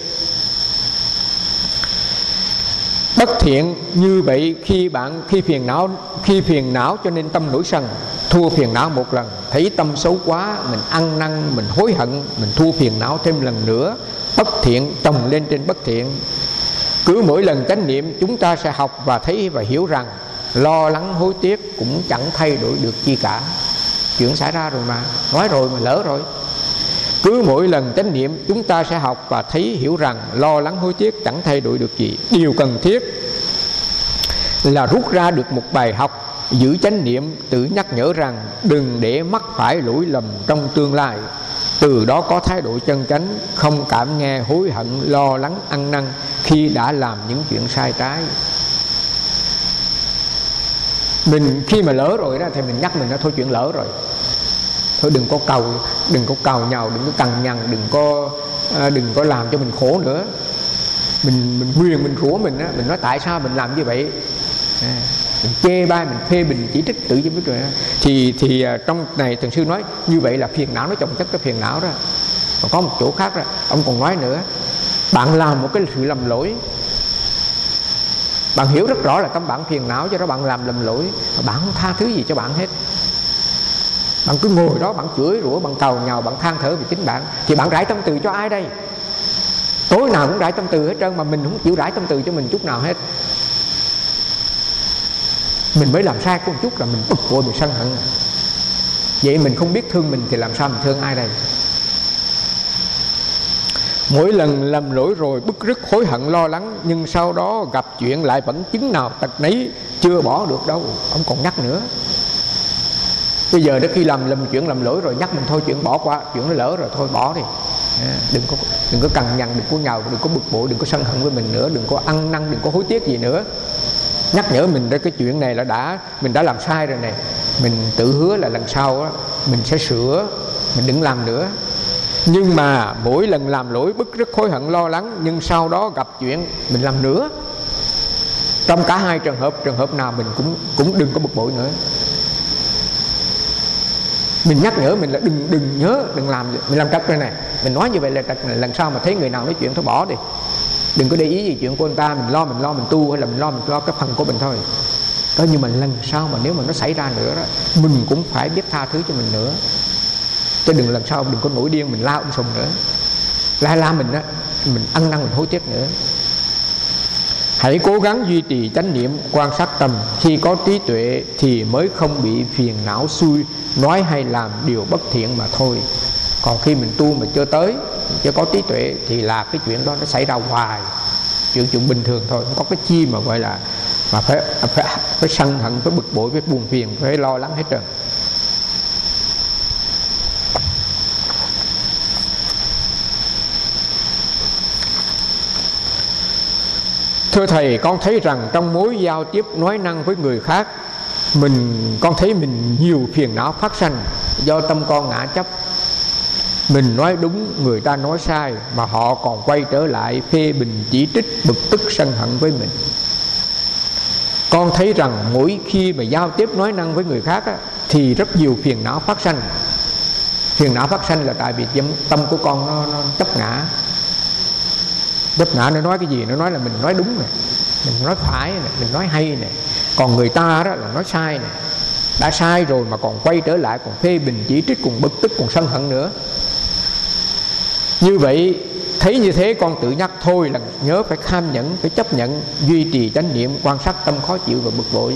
Bất thiện như vậy khi bạn khi phiền não khi phiền não cho nên tâm nổi sân, thua phiền não một lần, thấy tâm xấu quá mình ăn năn, mình hối hận, mình thua phiền não thêm lần nữa, bất thiện chồng lên trên bất thiện. Cứ mỗi lần chánh niệm chúng ta sẽ học và thấy và hiểu rằng lo lắng hối tiếc cũng chẳng thay đổi được chi cả. Chuyện xảy ra rồi mà, nói rồi mà lỡ rồi. Cứ mỗi lần chánh niệm chúng ta sẽ học và thấy hiểu rằng lo lắng hối tiếc chẳng thay đổi được gì. Điều cần thiết là rút ra được một bài học, giữ chánh niệm, tự nhắc nhở rằng đừng để mắc phải lỗi lầm trong tương lai. Từ đó có thái độ chân chánh, không cảm nghe hối hận, lo lắng, ăn năn khi đã làm những chuyện sai trái. Mình khi mà lỡ rồi đó thì mình nhắc mình nó thôi chuyện lỡ rồi, thôi đừng có cầu đừng có cầu nhau, đừng có cằn nhằn, đừng có à, đừng có làm cho mình khổ nữa. Mình mình nguyền mình rủa mình á, mình nói tại sao mình làm như vậy, à, mình chê bai, mình phê bình, chỉ trích tự nhiên biết rồi đó. Thì thì uh, trong này Thiền sư nói như vậy là phiền não nó chồng chất cái phiền não đó. Còn có một chỗ khác đó, ông còn nói nữa, bạn làm một cái sự lầm lỗi, bạn hiểu rất rõ là tâm bạn phiền não, cho đó bạn làm lầm lỗi, mà bạn không tha thứ gì cho bạn hết. Bạn cứ ngồi đó, bạn chửi rủa, bạn cầu nhào, bạn than thở về chính bạn, thì bạn rải tâm từ cho ai đây? Tối nào cũng rải tâm từ hết trơn, mà mình không chịu rải tâm từ cho mình chút nào hết. Mình mới làm sai có một chút là mình bực bội, mình sân hận. Vậy mình không biết thương mình thì làm sao mình thương ai đây? Mỗi lần làm lỗi rồi bức rứt hối hận lo lắng, nhưng sau đó gặp chuyện lại vẫn chứng nào tật nấy, chưa bỏ được đâu. Ông còn nhắc nữa. Bây giờ đến khi làm làm chuyện làm lỗi rồi nhắc mình thôi chuyện bỏ qua, chuyện nó lỡ rồi thôi bỏ đi. À, đừng có đừng có cằn nhằn, đừng có nhào, đừng có bực bội, đừng có sân hận với mình nữa, đừng có ăn năn, đừng có hối tiếc gì nữa. Nhắc nhở mình đến cái chuyện này là đã mình đã làm sai rồi này, mình tự hứa là lần sau á, mình sẽ sửa, mình đừng làm nữa. Nhưng mà mỗi lần làm lỗi bức rứt hối hận lo lắng, nhưng sau đó gặp chuyện mình làm nữa. Trong cả hai trường hợp, trường hợp nào mình cũng cũng đừng có bực bội nữa. Mình nhắc nhở mình là đừng đừng nhớ, đừng làm, mình làm trật rồi này, mình nói như vậy là trật này, lần sau mà thấy người nào nói chuyện thôi bỏ đi, đừng có để ý gì chuyện của người ta, mình lo mình lo mình tu, hay là mình lo mình lo cái phần của mình thôi. Đó, nhưng mà lần sau mà nếu mà nó xảy ra nữa đó, mình cũng phải biết tha thứ cho mình nữa, chứ đừng lần sau đừng có nổi điên mình la ông sùng nữa, la la mình á, mình ăn năn mình hối tiếc nữa. Hãy cố gắng duy trì chánh niệm, quan sát tâm. Khi có trí tuệ thì mới không bị phiền não xui nói hay làm điều bất thiện mà thôi. Còn khi mình tu mà chưa tới, chưa có trí tuệ thì là cái chuyện đó nó xảy ra hoài, chuyện chuyện bình thường thôi, không có cái chi mà gọi là mà phải phải, phải sân hận, phải bực bội, phải buồn phiền, phải lo lắng hết trơn. Thưa Thầy, con thấy rằng trong mối giao tiếp nói năng với người khác, mình con thấy mình nhiều phiền não phát sanh do tâm con ngã chấp. Mình nói đúng, người ta nói sai, mà họ còn quay trở lại phê bình, chỉ trích, bực tức, sân hận với mình. Con thấy rằng mỗi khi mà giao tiếp nói năng với người khác á, thì rất nhiều phiền não phát sanh. Phiền não phát sanh là tại vì tâm của con nó, nó chấp ngã. Chấp ngã nó nói cái gì, nó nói là mình nói đúng này, mình nói phải này, mình nói hay này. Còn người ta đó là nói sai này, đã sai rồi mà còn quay trở lại, còn phê bình, chỉ trích, còn bực tức, còn sân hận nữa. Như vậy, thấy như thế con tự nhắc thôi là nhớ phải kham nhẫn, phải chấp nhận, duy trì chánh niệm, quan sát tâm khó chịu và bực bội.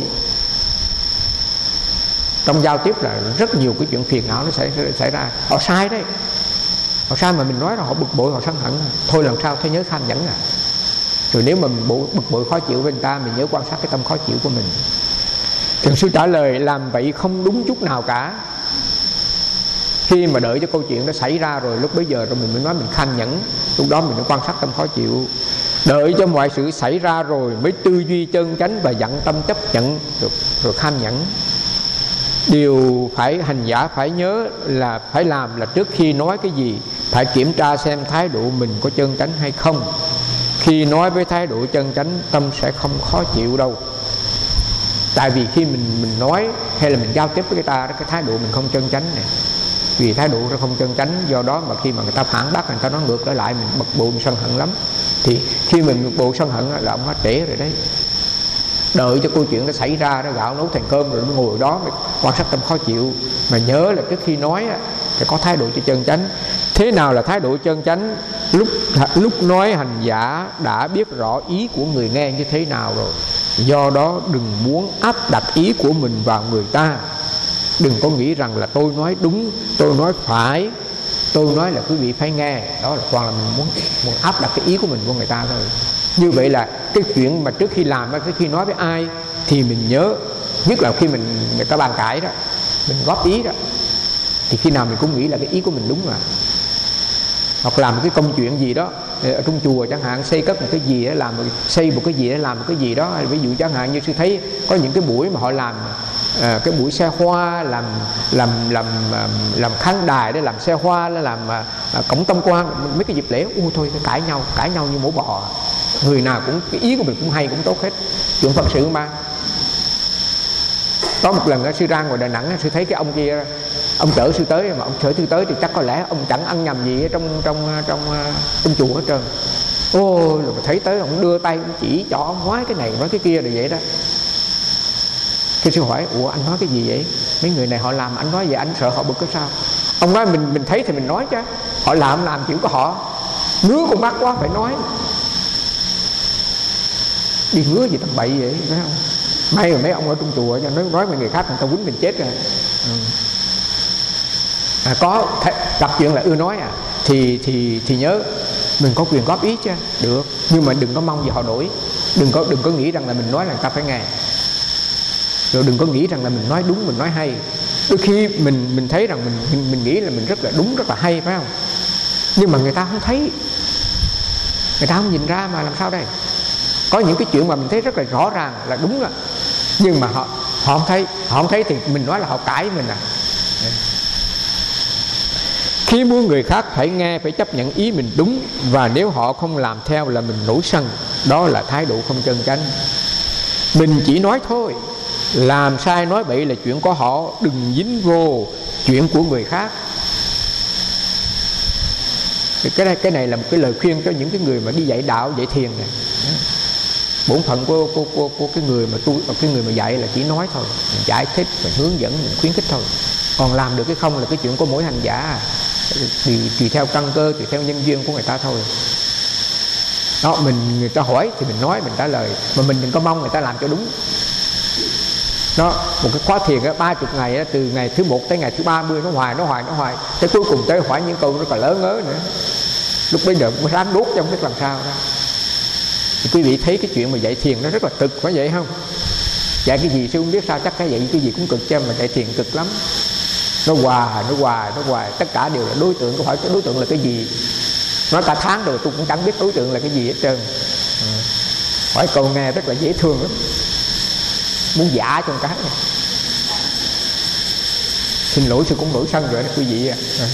Trong giao tiếp là rất nhiều cái chuyện phiền não nó xảy, xảy ra. Họ sai đấy, họ sai mà mình nói là họ bực bội, họ sân hận. Thôi làm sao thấy nhớ kham nhẫn à. Rồi nếu mà mình bực bội khó chịu với người ta, mình nhớ quan sát cái tâm khó chịu của mình. Thiền sư trả lời: làm vậy không đúng chút nào cả. Khi mà đợi cho câu chuyện nó xảy ra rồi, lúc bấy giờ rồi mình mới nói mình kham nhẫn. Lúc đó mình mới quan sát tâm khó chịu. Đợi cho mọi sự xảy ra rồi mới tư duy chân chánh và dặn tâm chấp nhận được, rồi kham nhẫn. Điều phải hành giả phải nhớ là phải làm là trước khi nói cái gì phải kiểm tra xem thái độ mình có chân chánh hay không. Khi nói với thái độ chân chánh, tâm sẽ không khó chịu đâu. Tại vì khi mình mình nói hay là mình giao tiếp với người ta, cái thái độ mình không chân chánh này. Vì thái độ nó không chân chánh, do đó mà khi mà người ta phản bác, người ta nói ngược trở lại, mình bực bội, mình sân hận lắm. Thì khi mình bực bội sân hận là ông đã trễ rồi đấy. Đợi cho câu chuyện nó xảy ra, nó gạo nấu thành cơm rồi nó ngồi đó mới quan sát tâm khó chịu. Mà nhớ là trước khi nói phải có thái độ cho chân chánh. Thế nào là thái độ chân chánh? Lúc lúc nói hành giả đã biết rõ ý của người nghe như thế nào rồi. Do đó đừng muốn áp đặt ý của mình vào người ta. Đừng có nghĩ rằng là tôi nói đúng, tôi nói phải, tôi nói là quý vị phải nghe. Đó là toàn là mình muốn, muốn áp đặt cái ý của mình của người ta thôi. Như vậy là cái chuyện mà trước khi làm, trước khi nói với ai thì mình nhớ, nhất là khi mình người ta bàn cãi đó, mình góp ý đó, thì khi nào mình cũng nghĩ là cái ý của mình đúng mà. Hoặc làm một cái công chuyện gì đó ở trong chùa chẳng hạn, xây cất một cái gì đó, làm một, xây một cái gì đó, làm một cái gì đó. Ví dụ chẳng hạn như sư thấy có những cái buổi mà họ làm à, cái buổi xe hoa, làm làm làm làm khán đài để làm xe hoa, làm à, cổng tam quan, mấy cái dịp lễ, ôi thôi cãi nhau, cãi nhau như mổ bò. Người nào cũng cái ý của mình cũng hay, cũng tốt hết. Chuyện Phật sự mà. Có một lần sư ra ngoài Đà Nẵng, sư thấy cái ông kia, ông chở sư tới, mà ông chở sư tới thì chắc có lẽ ông chẳng ăn nhầm gì ở trong trong trong trong chùa hết trơn. Ôi, rồi thấy tới ông đưa tay, ông chỉ cho ông nói cái này nói cái kia rồi vậy đó. Khi sư hỏi: ủa anh nói cái gì vậy? Mấy người này họ làm anh nói vậy, anh sợ họ bực cái sao? Ông nói mình mình thấy thì mình nói chứ, họ làm làm chịu có họ. Ngứa con mắt quá phải nói. Đi ngứa gì tầm bậy vậy, phải không? May mà mấy ông ở trong chùa cho nói nói với người khác người ta quýnh mình chết rồi. Ừ. À, có th- gặp chuyện là ưa nói à thì thì thì nhớ mình có quyền góp ý chứ, được, nhưng mà đừng có mong gì họ đổi. Đừng có đừng có nghĩ rằng là mình nói là người ta phải nghe. Rồi đừng có nghĩ rằng là mình nói đúng, mình nói hay. Đôi khi mình mình thấy rằng mình mình, mình nghĩ là mình rất là đúng, rất là hay, phải không? Nhưng mà người ta không thấy, người ta không nhìn ra mà làm sao đây? Có những cái chuyện mà mình thấy rất là rõ ràng là đúng là, nhưng mà họ họ không thấy, họ không thấy thì mình nói là họ cãi mình à. Khi muốn người khác phải nghe, phải chấp nhận ý mình đúng, và nếu họ không làm theo là mình nổi sân. Đó là thái độ không chân chánh. Mình chỉ nói thôi, làm sai nói bậy là chuyện của họ, đừng dính vô chuyện của người khác. Cái này, cái này là một cái lời khuyên cho những cái người mà đi dạy đạo, dạy thiền này. Bổn phận của, của, của, của cái người mà tu, cái người mà dạy là chỉ nói thôi, mình giải thích, mình hướng dẫn, mình khuyến khích thôi. Còn làm được cái không là cái chuyện của mỗi hành giả, tùy, tùy theo căn cơ, tùy theo nhân duyên của người ta thôi. Đó, mình người ta hỏi thì mình nói, mình trả lời, mà mình đừng có mong người ta làm cho đúng. Đó, một cái khóa thiền ba chục ngày đó, từ ngày thứ một tới ngày thứ ba mươi nó hoài, nó hoài, nó hoài, tới cuối cùng tới hỏi những câu rất là lớn ngớ nữa. Lúc bây giờ mới ráng đốt trong biết làm sao đó. Thì quý vị thấy cái chuyện mà dạy thiền nó rất là cực, phải vậy không? Dạy cái gì sư không biết sao, chắc cái dạy cái gì cũng cực chứ, mà dạy thiền cực lắm. Nó hoài, nó hoài, nó hoài, tất cả đều là đối tượng. Có hỏi cái đối tượng là cái gì? Nói cả tháng rồi tôi cũng chẳng biết đối tượng là cái gì hết trơn. Ừ. Hỏi câu nghe rất là dễ thương lắm, muốn giả trong cái này. Xin lỗi sư cũng nổi sân rồi đó quý vị.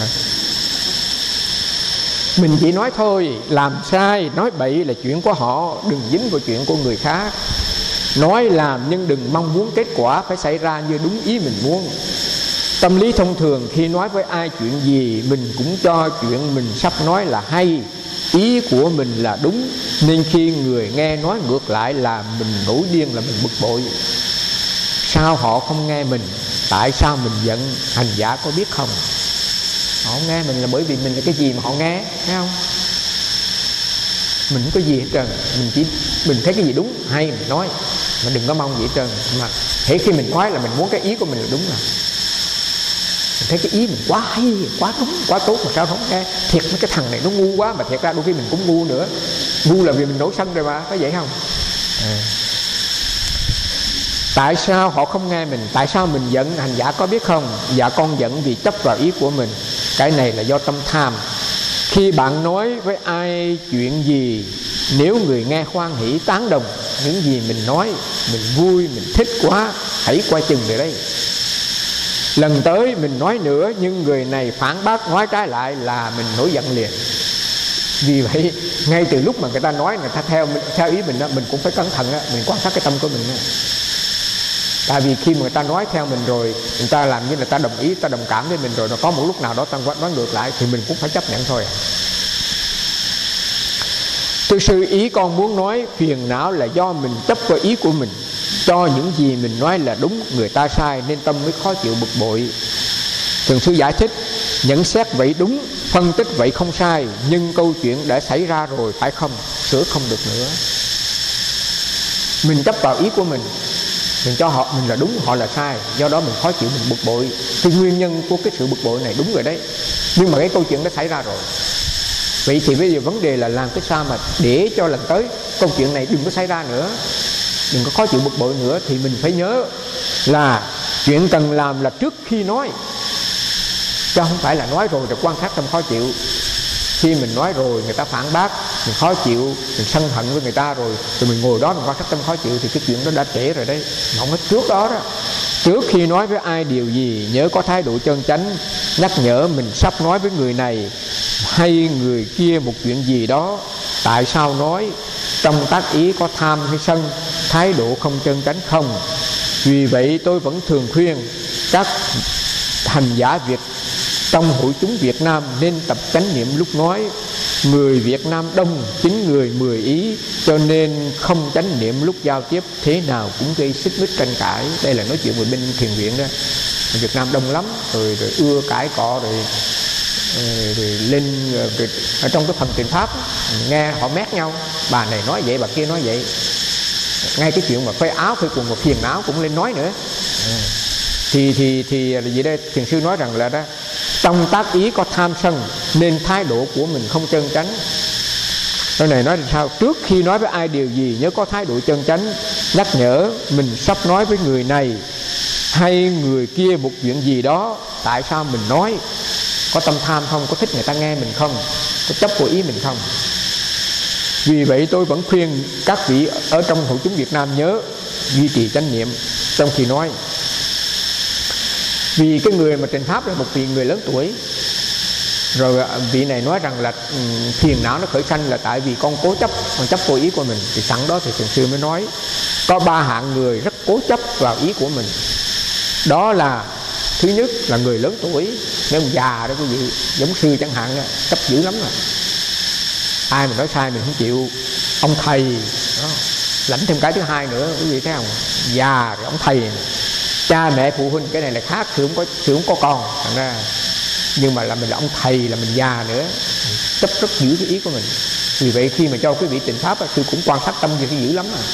Mình chỉ nói thôi, làm sai, nói bậy là chuyện của họ, đừng dính vào chuyện của người khác. Nói làm nhưng đừng mong muốn kết quả phải xảy ra như đúng ý mình muốn. Tâm lý thông thường khi nói với ai chuyện gì, mình cũng cho chuyện mình sắp nói là hay, ý của mình là đúng, nên khi người nghe nói ngược lại là mình nổi điên, là mình bực bội. Sao họ không nghe mình? Tại sao mình giận? Hành giả có biết không? Họ không nghe mình là bởi vì mình là cái gì mà họ nghe, thấy không? Mình không có gì hết trơn. Mình chỉ mình thấy cái gì đúng hay mình nói, mà đừng có mong gì hết trơn. Mà hễ khi mình nói là mình muốn cái ý của mình là đúng rồi. Mình thấy cái ý mình quá hay, quá đúng, quá tốt mà sao không nghe? Thiệt mấy cái thằng này nó ngu quá, mà thiệt ra đôi khi mình cũng ngu nữa. Ngu là vì mình nổi sân rồi mà, có vậy không? À. Tại sao họ không nghe mình? Tại sao mình giận? Hành giả có biết không? Dạ con giận vì chấp vào ý của mình. Cái này là do tâm tham. Khi bạn nói với ai chuyện gì, nếu người nghe hoan hỷ tán đồng những gì mình nói, mình vui, mình thích quá, hãy quay chừng về đây. Lần tới mình nói nữa, nhưng người này phản bác nói trái lại là mình nổi giận liền. Vì vậy ngay từ lúc mà người ta nói, người ta theo theo ý mình đó, mình cũng phải cẩn thận đó, mình quan sát cái tâm của mình đó. Tại vì khi mà người ta nói theo mình rồi, người ta làm như là ta đồng ý, ta đồng cảm với mình rồi, nó có một lúc nào đó ta nói ngược lại thì mình cũng phải chấp nhận thôi. Thưa sư, ý con muốn nói phiền não là do mình chấp vào ý của mình, cho những gì mình nói là đúng, người ta sai nên tâm mới khó chịu bực bội. Thường sư giải thích, nhận xét vậy đúng, phân tích vậy không sai, nhưng câu chuyện đã xảy ra rồi phải không, sửa không được nữa. Mình chấp vào ý của mình, mình cho họ mình là đúng, họ là sai, do đó mình khó chịu, mình bực bội. Thì nguyên nhân của cái sự bực bội này đúng rồi đấy, nhưng mà cái câu chuyện đã xảy ra rồi. Vậy thì bây giờ vấn đề là làm cái sao mà để cho lần tới câu chuyện này đừng có xảy ra nữa, đừng có khó chịu bực bội nữa. Thì mình phải nhớ là chuyện cần làm là trước khi nói, chứ không phải là nói rồi rồi quan sát tâm khó chịu. Khi mình nói rồi người ta phản bác, mình khó chịu, mình sân hận với người ta rồi, rồi mình ngồi đó mình quan sát tâm khó chịu, thì cái chuyện đó đã trễ rồi đấy. Không có trước đó đó. Trước khi nói với ai điều gì, nhớ có thái độ chân chánh, nhắc nhở mình sắp nói với người này hay người kia một chuyện gì đó, tại sao nói, trong tác ý có tham hay sân, thái độ không chân chánh không. Vì vậy tôi vẫn thường khuyên các hành giả Việt trong hội chúng Việt Nam nên tập chánh niệm lúc nói. Người Việt Nam đông, chín người mười ý, cho nên không chánh niệm lúc giao tiếp thế nào cũng gây xích mích tranh cãi. Đây là nói chuyện về bên thiền viện đó. Việt Nam đông lắm, rồi, rồi ưa cãi cọ, rồi, rồi, rồi lên rồi, ở trong cái phần thiền pháp nghe họ mét nhau, bà này nói vậy, bà kia nói vậy. Ngay cái chuyện mà phơi áo phơi quần và phiền não cũng lên nói nữa. À. Thì thì thì gì đây? Thiền sư nói rằng là đó, trong tác ý có tham sân nên thái độ của mình không chân chánh. Cái này nói là sao? Trước khi nói với ai điều gì, nhớ có thái độ chân chánh, nhắc nhở mình sắp nói với người này hay người kia một chuyện gì đó, tại sao mình nói, có tâm tham không, có thích người ta nghe mình không, có chấp của ý mình không. Vì vậy tôi vẫn khuyên các vị ở trong hội chúng Việt Nam nhớ duy trì chánh niệm trong khi nói. Vì cái người mà trình pháp là một vị người lớn tuổi, rồi vị này nói rằng là phiền não nó khởi sanh là tại vì con cố chấp, con chấp vô ý của mình. Thì sẵn đó thì thiền sư mới nói có ba hạng người rất cố chấp vào ý của mình. Đó là thứ nhất là người lớn tuổi, nếu mà già đó quý vị, giống sư chẳng hạn đó, chấp dữ lắm rồi, ai mà nói sai mình không chịu. Ông thầy đó, lãnh thêm cái thứ hai nữa quý vị thấy không, già rồi ông thầy này. Cha mẹ phụ huynh cái này là khác, sư không có, sư không có con, thành ra nhưng mà là mình là ông thầy, là mình già nữa, chấp rất giữ cái ý của mình. Vì vậy khi mà cho quý vị tịnh pháp, sư cũng quan sát tâm gì cái dữ lắm à.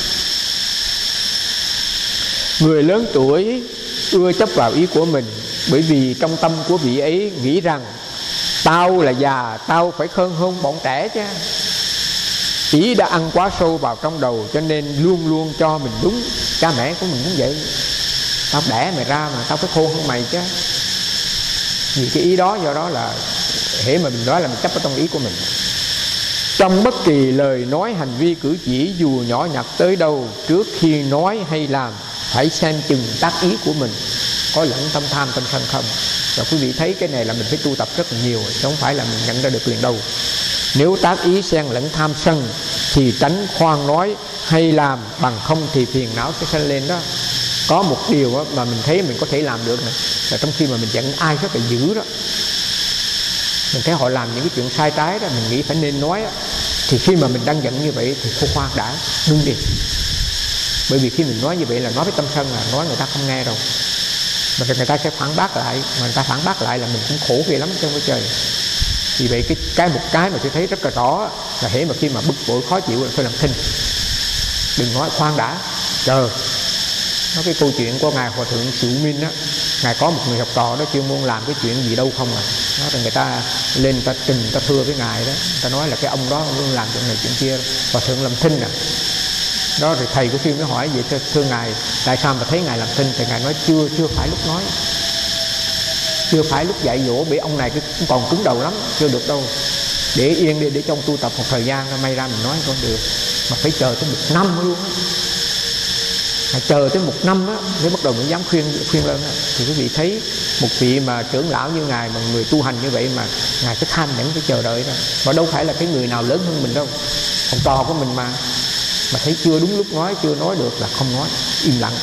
Người lớn tuổi ưa chấp vào ý của mình, bởi vì trong tâm của vị ấy nghĩ rằng tao là già, tao phải hơn hơn bọn trẻ chứ. Ý đã ăn quá sâu vào trong đầu, cho nên luôn luôn cho mình đúng. Cha mẹ của mình cũng vậy, tao đẻ mày ra mà tao phải khôn hơn mày chứ. Vì cái ý đó, do đó là hễ mà mình nói là mình chấp ở trong ý của mình. Trong bất kỳ lời nói, hành vi, cử chỉ dù nhỏ nhặt tới đâu, trước khi nói hay làm phải xem chừng tác ý của mình có lẫn tâm tham tâm sân không. Và quý vị thấy cái này là mình phải tu tập rất là nhiều, chứ không phải là mình nhận ra được liền đâu. Nếu tác ý xen lẫn tham sân thì tránh khoan nói hay làm, bằng không thì phiền não sẽ sanh lên đó. Có một điều mà mình thấy mình có thể làm được này, là trong khi mà mình giận ai rất là dữ đó, mình thấy họ làm những cái chuyện sai trái đó, mình nghĩ phải nên nói đó, thì khi mà mình đang giận như vậy thì khô khoan đã, ngưng đi. Bởi vì khi mình nói như vậy là nói với tâm sân, là nói người ta không nghe đâu, mà người ta sẽ phản bác lại, mà người ta phản bác lại là mình cũng khổ ghê lắm trong cái trời. Vì vậy cái, cái một cái mà tôi thấy rất là rõ là hễ mà khi mà bực bội khó chịu là tôi làm thinh, đừng nói, khoan đã, chờ. Nói cái câu chuyện của ngài Hòa thượng Sự Minh á, ngài có một người học trò đó chuyên môn làm cái chuyện gì đâu không à. Đó là người ta lên người ta trình, người ta thưa với ngài đó, người ta nói là cái ông đó luôn làm chuyện này chuyện kia, Hòa thượng làm thinh à. Đó rồi thầy của sư mới hỏi vậy, thưa, thưa ngài, tại sao mà thấy ngài làm thinh? Thì ngài nói chưa chưa phải lúc nói, chưa phải lúc dạy dỗ, bị ông này cũng còn cứng đầu lắm, chưa được đâu. Để yên đi, để trong tu tập một thời gian may ra mình nói con được, mà phải chờ tới một năm luôn á, phải chờ tới một năm á mới bắt đầu mới dám khuyên khuyên lên á. Thì quý vị thấy một vị mà trưởng lão như ngài, mà người tu hành như vậy mà ngài cứ than nhẫn phải chờ đợi đó, mà đâu phải là cái người nào lớn hơn mình đâu, ông trò của mình mà mà thấy chưa đúng lúc nói, chưa nói được là không nói, im lặng.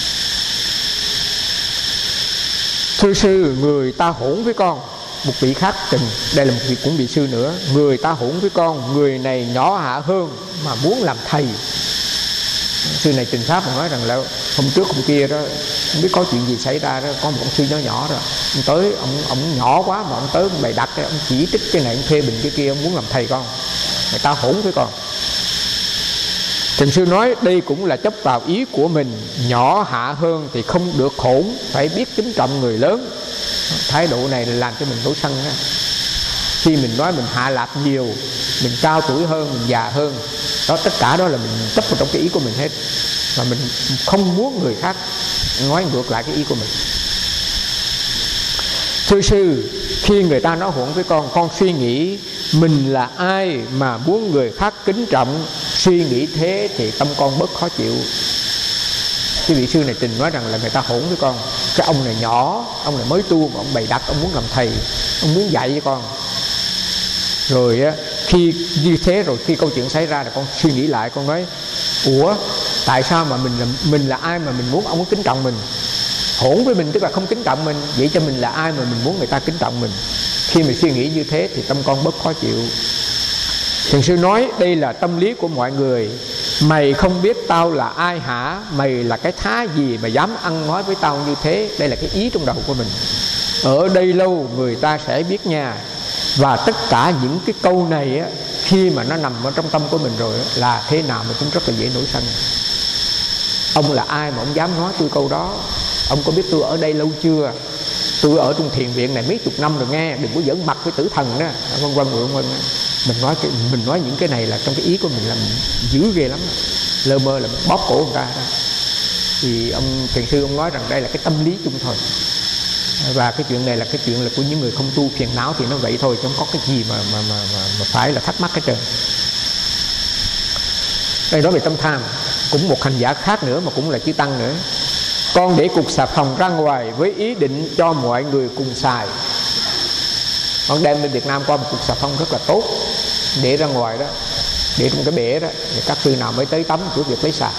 Thưa sư, người ta hỗn với con. Một vị khác trình, đây là một vị cũng vị sư nữa, người ta hỗn với con, người này nhỏ hạ hơn mà muốn làm thầy. Sư này trình pháp mà nói rằng là hôm trước hôm kia đó, không biết có chuyện gì xảy ra đó, có một ông sư nhỏ nhỏ rồi, ông tới, ông ông nhỏ quá mà ông tới ông bày đặt, ông chỉ trích cái này, ông phê bình cái kia, ông muốn làm thầy con, người ta hỗn với con. Thiền sư nói đây cũng là chấp vào ý của mình, nhỏ hạ hơn thì không được hỗn, phải biết kính trọng người lớn. Thái độ này là làm cho mình nổi sân đó. Khi mình nói mình hạ lạp nhiều, mình cao tuổi hơn, mình già hơn, đó tất cả đó là mình chấp vào trong cái ý của mình hết, và mình không muốn người khác nói ngược lại cái ý của mình. Thưa sư, khi người ta nói hỗn với con, con suy nghĩ mình là ai mà muốn người khác kính trọng, suy nghĩ thế thì tâm con bớt khó chịu. Cái vị sư này trình nói rằng là người ta hỗn với con, cái ông này nhỏ, ông này mới tu mà ông bày đặt, ông muốn làm thầy, ông muốn dạy với con. Rồi á, khi như thế rồi, khi câu chuyện xảy ra là con suy nghĩ lại, con nói ủa tại sao mà mình là, mình là ai mà mình muốn ông kính trọng mình? Hỗn với mình tức là không kính trọng mình, vậy cho mình là ai mà mình muốn người ta kính trọng mình? Khi mình suy nghĩ như thế thì tâm con bớt khó chịu. Thiền sư nói đây là tâm lý của mọi người. Mày không biết tao là ai hả? Mày là cái thá gì mà dám ăn nói với tao như thế? Đây là cái ý trong đầu của mình. Ở đây lâu người ta sẽ biết nha. Và tất cả những cái câu này á, khi mà nó nằm ở trong tâm của mình rồi á, là thế nào mình cũng rất là dễ nổi sân. Ông là ai mà ông dám nói tôi câu đó? Ông có biết tôi ở đây lâu chưa? Tôi ở trong thiền viện này mấy chục năm rồi nghe, đừng có giỡn mặt với tử thần đó, vân vân vân vân. Mình nói cái, mình nói những cái này là trong cái ý của mình là mình dữ ghê lắm, lơ mơ là bóp cổ người ta đó. Thì ông thiền sư ông nói rằng đây là cái tâm lý chung thôi, và cái chuyện này là cái chuyện là của những người không tu phiền não thì nó vậy thôi, chứ không có cái gì mà mà mà mà, mà phải là thắc mắc hết trơn. Đây nói về tâm tham, cũng một hành giả khác nữa mà cũng là chư tăng nữa. Con để cục xà phòng ra ngoài với ý định cho mọi người cùng xài. Con đem đến Việt Nam qua một cục xà phòng rất là tốt, để ra ngoài đó, để trong cái bể đó, để các sư nào mới tới tắm cứ việc lấy xài.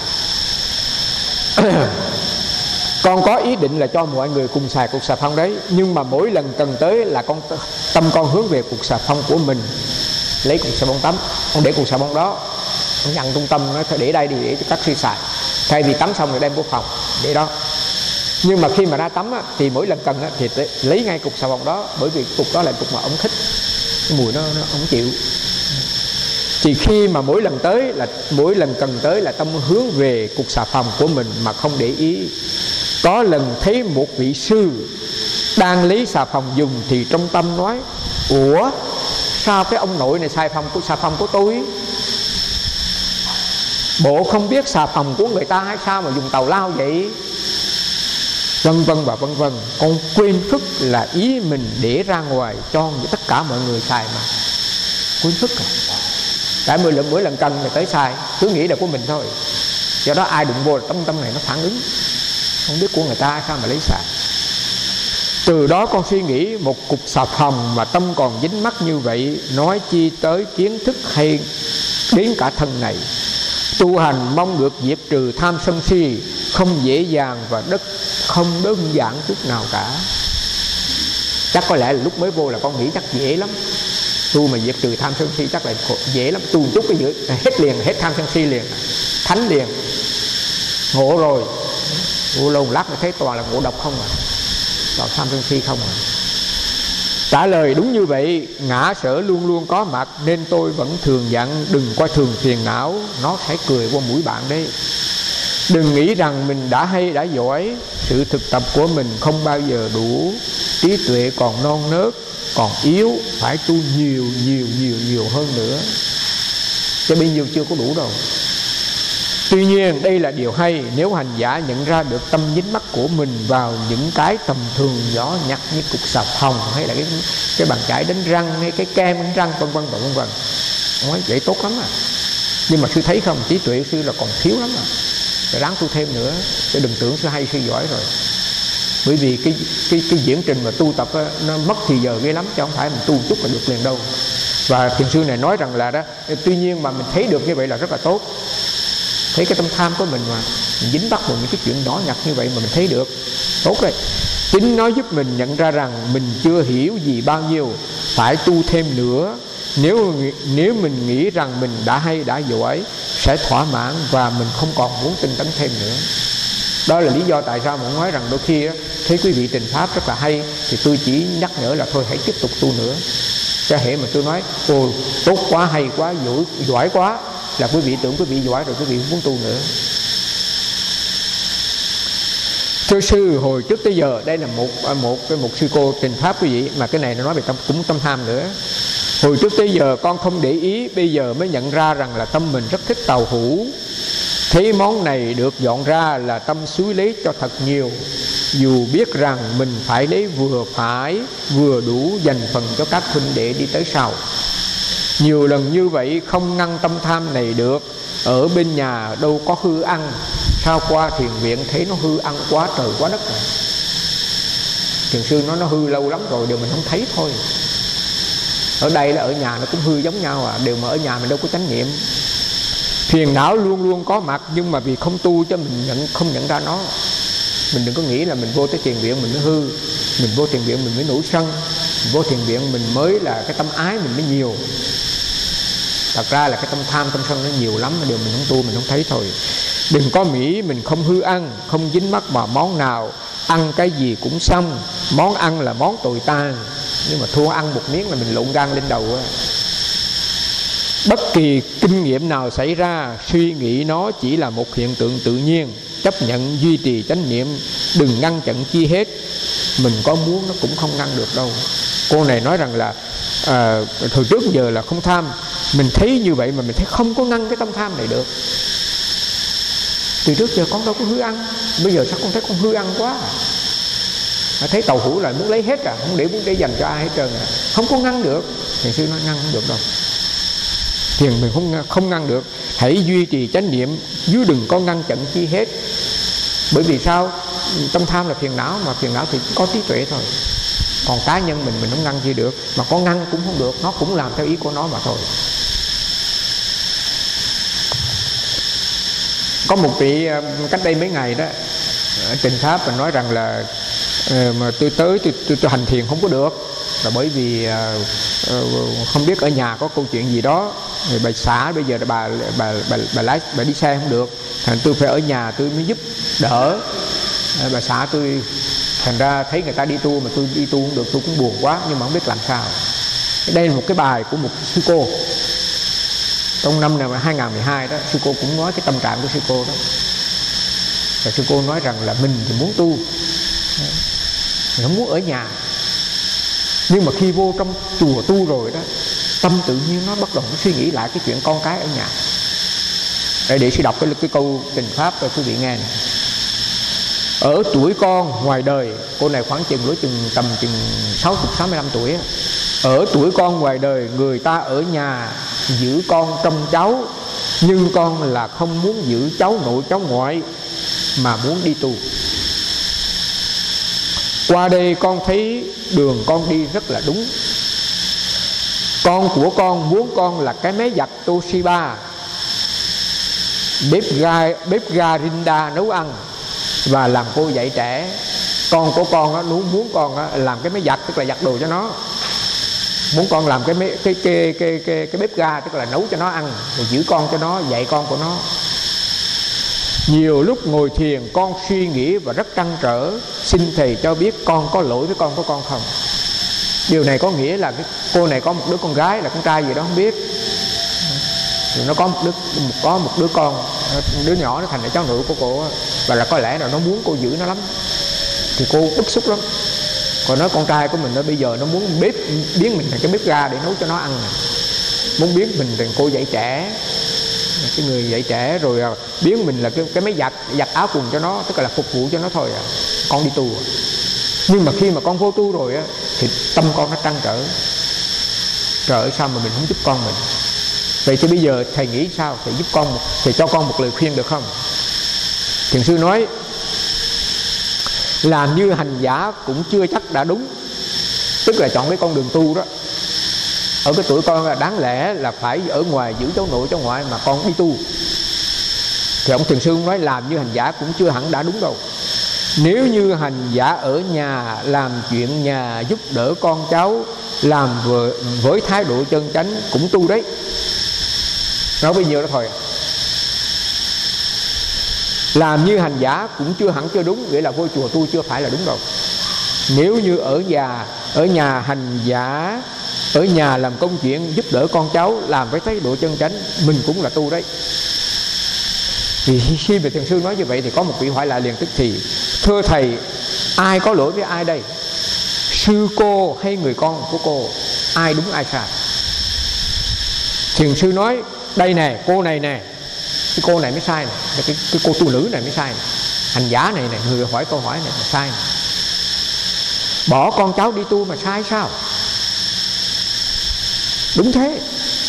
Con có ý định là cho mọi người cùng xài cục xà phòng đấy, nhưng mà mỗi lần cần tới là con tâm con hướng về cục xà phòng của mình, lấy cục xà bông tắm. Con để cục xà bông đó, con dặn trung tâm nó để đây đi để cho các sư xài, thay vì tắm xong rồi đem vô phòng để đó. Nhưng mà khi mà ra tắm á, thì mỗi lần cần á, thì lấy ngay cục xà bông đó, bởi vì cục đó là cục mà ông thích, cái mùi nó, nó ông chịu. Thì khi mà mỗi lần tới là mỗi lần cần tới là tâm hướng về cục xà phòng của mình mà không để ý. Có lần thấy một vị sư đang lấy xà phòng dùng thì trong tâm nói: ủa sao cái ông nội này xài phòng của xà phòng của tôi? Bộ không biết xà phòng của người ta hay sao mà dùng tàu lao vậy? Vân vân và vân vân. Con quên phức là ý mình để ra ngoài cho tất cả mọi người xài mà. Quên phức à. Tại mỗi lần mỗi lần cần thì tới xài, cứ nghĩ là của mình thôi. Do đó ai đụng vô là tâm tâm này nó phản ứng, không biết của người ta hay sao mà lấy xài. Từ đó con suy nghĩ một cục xà phòng mà tâm còn dính mắc như vậy, nói chi tới kiến thức hay đến cả thân này. Tu hành mong được diệt trừ tham sân si không dễ dàng và đất không đơn giản chút nào cả. Chắc có lẽ là lúc mới vô là con nghĩ chắc dễ lắm, tu mà diệt trừ tham sân si chắc là dễ lắm, tu một chút cái giữa hết liền, hết tham sân si liền, thánh liền, ngộ rồi. Vô lâu lát mới thấy toàn là ngộ độc không à, toàn tham sân si không à. Trả lời đúng như vậy, ngã sở luôn luôn có mặt, nên tôi vẫn thường dặn đừng coi thường phiền não, nó sẽ cười qua mũi bạn đấy. Đừng nghĩ rằng mình đã hay đã giỏi, sự thực tập của mình không bao giờ đủ, trí tuệ còn non nớt, còn yếu, phải tu nhiều nhiều nhiều nhiều hơn nữa, chứ bấy nhiêu chưa có đủ đâu. Tuy nhiên đây là điều hay nếu hành giả nhận ra được tâm dính mắc của mình vào những cái tầm thường nhỏ nhặt như cục xà phòng hay là cái cái bàn chải đánh răng hay cái kem đánh răng vân vân và vân vân. Nói vậy tốt lắm à. Nhưng mà sư thấy không, trí tuệ sư là còn thiếu lắm à. Phải ráng tu thêm nữa, chứ đừng tưởng sư hay sư giỏi rồi. Bởi vì cái cái cái diễn trình mà tu tập á, nó mất thì giờ ghê lắm, chứ không phải mình tu chút là được liền đâu. Và thiền sư này nói rằng là đó, tuy nhiên mà mình thấy được như vậy là rất là tốt. Thấy cái tâm tham của mình mà mình dính bắt vào những cái chuyện nhỏ nhặt như vậy mà mình thấy được, tốt rồi. Chính nó giúp mình nhận ra rằng mình chưa hiểu gì bao nhiêu, phải tu thêm nữa. Nếu nếu mình nghĩ rằng mình đã hay đã giỏi sẽ thỏa mãn và mình không còn muốn tinh tấn thêm nữa. Đó là lý do tại sao muốn nói rằng đôi khi á, thấy quý vị trình pháp rất là hay thì tôi chỉ nhắc nhở là thôi hãy tiếp tục tu nữa. Cho hệ mà tôi nói ồ tốt quá, hay quá, giỏi, giỏi quá là quý vị tưởng quý vị giỏi rồi quý vị không muốn tu nữa. Thưa sư, hồi trước tới giờ đây là một một cái một sư cô trình pháp quý vị, mà cái này nó nói về tâm, cũng tâm tham nữa. Hồi trước tới giờ con không để ý, bây giờ mới nhận ra rằng là tâm mình rất thích tàu hũ. Thấy món này được dọn ra là tâm xúi lấy cho thật nhiều, dù biết rằng mình phải lấy vừa phải, vừa đủ dành phần cho các huynh đệ đi tới sau. Nhiều lần như vậy không ngăn tâm tham này được. Ở bên nhà đâu có hư ăn, sao qua thiền viện thấy nó hư ăn quá trời quá đất này. Thiền sư nói nó hư lâu lắm rồi, đều mình không thấy thôi. Ở đây là ở nhà nó cũng hư giống nhau à, đều mà ở nhà mình đâu có chánh niệm. Phiền não luôn luôn có mặt, nhưng mà vì không tu cho mình nhận, không nhận ra nó. Mình đừng có nghĩ là mình vô tới thiền viện mình mới hư, mình vô thiền viện mình mới nổi sân, mình vô thiền viện mình mới là cái tâm ái mình mới nhiều. Thật ra là cái tâm tham tâm sân nó nhiều lắm, điều mình không tu mình không thấy thôi. Đừng có nghĩ mình không hư ăn, không dính mắc vào món nào, ăn cái gì cũng xong. Món ăn là món tồi tàn, nhưng mà thua ăn một miếng là mình lộn gan lên đầu á. Bất kỳ kinh nghiệm nào xảy ra, suy nghĩ nó chỉ là một hiện tượng tự nhiên. Chấp nhận duy trì chánh niệm, đừng ngăn chặn chi hết. Mình có muốn nó cũng không ngăn được đâu. Cô này nói rằng là à, thời trước giờ là không tham. Mình thấy như vậy mà mình thấy không có ngăn cái tâm tham này được. Từ trước giờ con đâu có hư ăn, bây giờ sao con thấy con hư ăn quá à? Mà thấy tàu hũ là muốn lấy hết à, không để muốn để dành cho ai hết trơn à. Không có ngăn được. Thiền sư nói ngăn không được đâu. Thiền mình không, không ngăn được. Hãy duy trì chánh niệm, chứ đừng có ngăn chặn chi hết. Bởi vì sao? Tâm tham là phiền não, mà phiền não thì có trí tuệ thôi. Còn cá nhân mình mình không ngăn chi được. Mà có ngăn cũng không được, nó cũng làm theo ý của nó mà thôi. Có một vị cách đây mấy ngày đó trình pháp mình nói rằng là mà tôi tới tôi, tôi, tôi hành thiền không có được, là bởi vì uh, không biết ở nhà có câu chuyện gì đó. Rồi bà xã bây giờ bà bà bà bà lái bà đi xe không được, thành tôi phải ở nhà tôi mới giúp đỡ bà xã tôi. Thành ra thấy người ta đi tu mà tôi đi tu không được, tôi cũng buồn quá, nhưng mà không biết làm sao. Đây là một cái bài của một sư cô trong năm này hai không một hai đó. Sư cô cũng nói cái tâm trạng của sư cô đó. Và sư cô nói rằng là mình thì muốn tu, mình không muốn ở nhà, nhưng mà khi vô trong chùa tu rồi đó, tâm tự nhiên nó bắt đầu nó suy nghĩ lại cái chuyện con cái ở nhà. Để, để sư đọc cái, cái câu trình pháp cho quý vị nghe này. Ở tuổi con ngoài đời, cô này khoảng chừng lối chừng tầm chừng sáu mươi sáu mươi lăm tuổi á. Ở tuổi con ngoài đời, người ta ở nhà giữ con trông cháu, nhưng con là không muốn giữ cháu nội cháu ngoại mà muốn đi tu. Qua đây con thấy đường con đi rất là đúng. Con của con muốn con là cái máy giặt Toshiba, bếp ga, bếp ga Rinda nấu ăn và làm cô dạy trẻ. Con của con á, muốn con á, làm cái máy giặt, tức là giặt đồ cho nó. Muốn con làm cái cái cái cái cái, cái, cái bếp ga, tức là nấu cho nó ăn, rồi giữ con cho nó, dạy con của nó. Nhiều lúc ngồi thiền con suy nghĩ và rất trăn trở, xin thầy cho biết con có lỗi với con của con không. Điều này có nghĩa là cái cô này có một đứa con gái, là con trai gì đó không biết, rồi nó có một đứa có một đứa con, đứa nhỏ nó thành là cháu nội của cô, và là có lẽ là nó muốn cô giữ nó lắm, thì cô bức xúc lắm. Còn nói con trai của mình nó bây giờ nó muốn bếp biến mình thành cái bếp ga để nấu cho nó ăn, muốn biến mình thành cô dạy trẻ. cái người dạy trẻ, rồi biến mình là cái, cái máy giặt giặt áo quần cho nó, tức là phục vụ cho nó thôi à. Con đi tu à. Nhưng mà khi mà con vô tu rồi á, thì tâm con nó trăn trở. Trời ơi, sao mà mình không giúp con mình? Vậy thì bây giờ thầy nghĩ sao? Thầy giúp con một, thầy cho con một lời khuyên được không? Thiền sư nói, làm như hành giả cũng chưa chắc đã đúng. Tức là chọn cái con đường tu đó. Ở cái tuổi con là đáng lẽ là phải ở ngoài giữ cháu nội cháu ngoại, mà con đi tu. Thì ông thiền sư nói làm như hành giả cũng chưa hẳn đã đúng đâu. Nếu như hành giả ở nhà làm chuyện nhà, giúp đỡ con cháu, làm với, với thái độ chân chánh cũng tu đấy. Nói bấy nhiêu đó thôi. Làm như hành giả cũng chưa hẳn chưa đúng, nghĩa là vô chùa tu chưa phải là đúng đâu. Nếu như ở nhà ở nhà hành giả, ở nhà làm công chuyện giúp đỡ con cháu, làm với thái độ chân chánh, mình cũng là tu đấy. Thì khi mà thiền sư nói như vậy thì có một vị hỏi lại liền tức thì: thưa thầy, ai có lỗi với ai đây? Sư cô hay người con của cô? Ai đúng ai sai? Thiền sư nói: đây nè, cô này nè, cái cô này mới sai nè, cái, cái cô tu nữ này mới sai nè. Hành giả này nè, người hỏi câu hỏi này là sai nè. Bỏ con cháu đi tu mà sai sao? Đúng thế.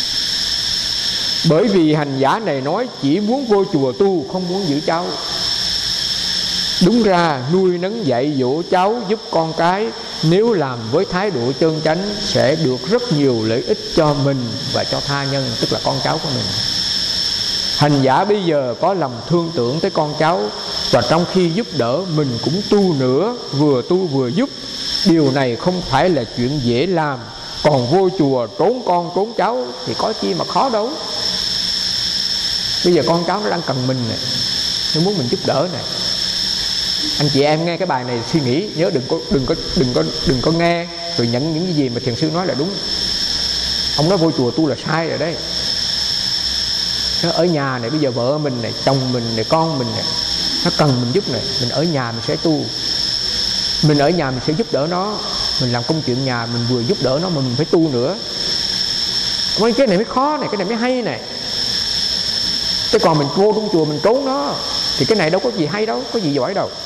Bởi vì hành giả này nói chỉ muốn vô chùa tu, không muốn giữ cháu. Đúng ra nuôi nấng dạy dỗ cháu giúp con cái, nếu làm với thái độ chân chánh sẽ được rất nhiều lợi ích cho mình và cho tha nhân, tức là con cháu của mình. Hành giả bây giờ có lòng thương tưởng tới con cháu, và trong khi giúp đỡ mình cũng tu nữa, vừa tu vừa giúp. Điều này không phải là chuyện dễ làm. Còn vô chùa trốn con trốn cháu thì có chi mà khó đâu. Bây giờ con cháu nó đang cần mình nè, nó muốn mình giúp đỡ nè. Anh chị em nghe cái bài này suy nghĩ, nhớ đừng có đừng có đừng có đừng có nghe rồi nhận những cái gì mà thiền sư nói là đúng. Ông nói vô chùa tu là sai rồi đấy. Nó ở nhà này, bây giờ vợ mình này, chồng mình này, con mình này, nó cần mình giúp này, mình ở nhà mình sẽ tu. Mình ở nhà mình sẽ giúp đỡ nó, mình làm công chuyện nhà mình vừa giúp đỡ nó mà mình phải tu nữa. Cái này mới khó này, cái này mới hay này. Chứ còn mình vô trong chùa mình trốn nó thì cái này đâu có gì hay đâu, có gì giỏi đâu.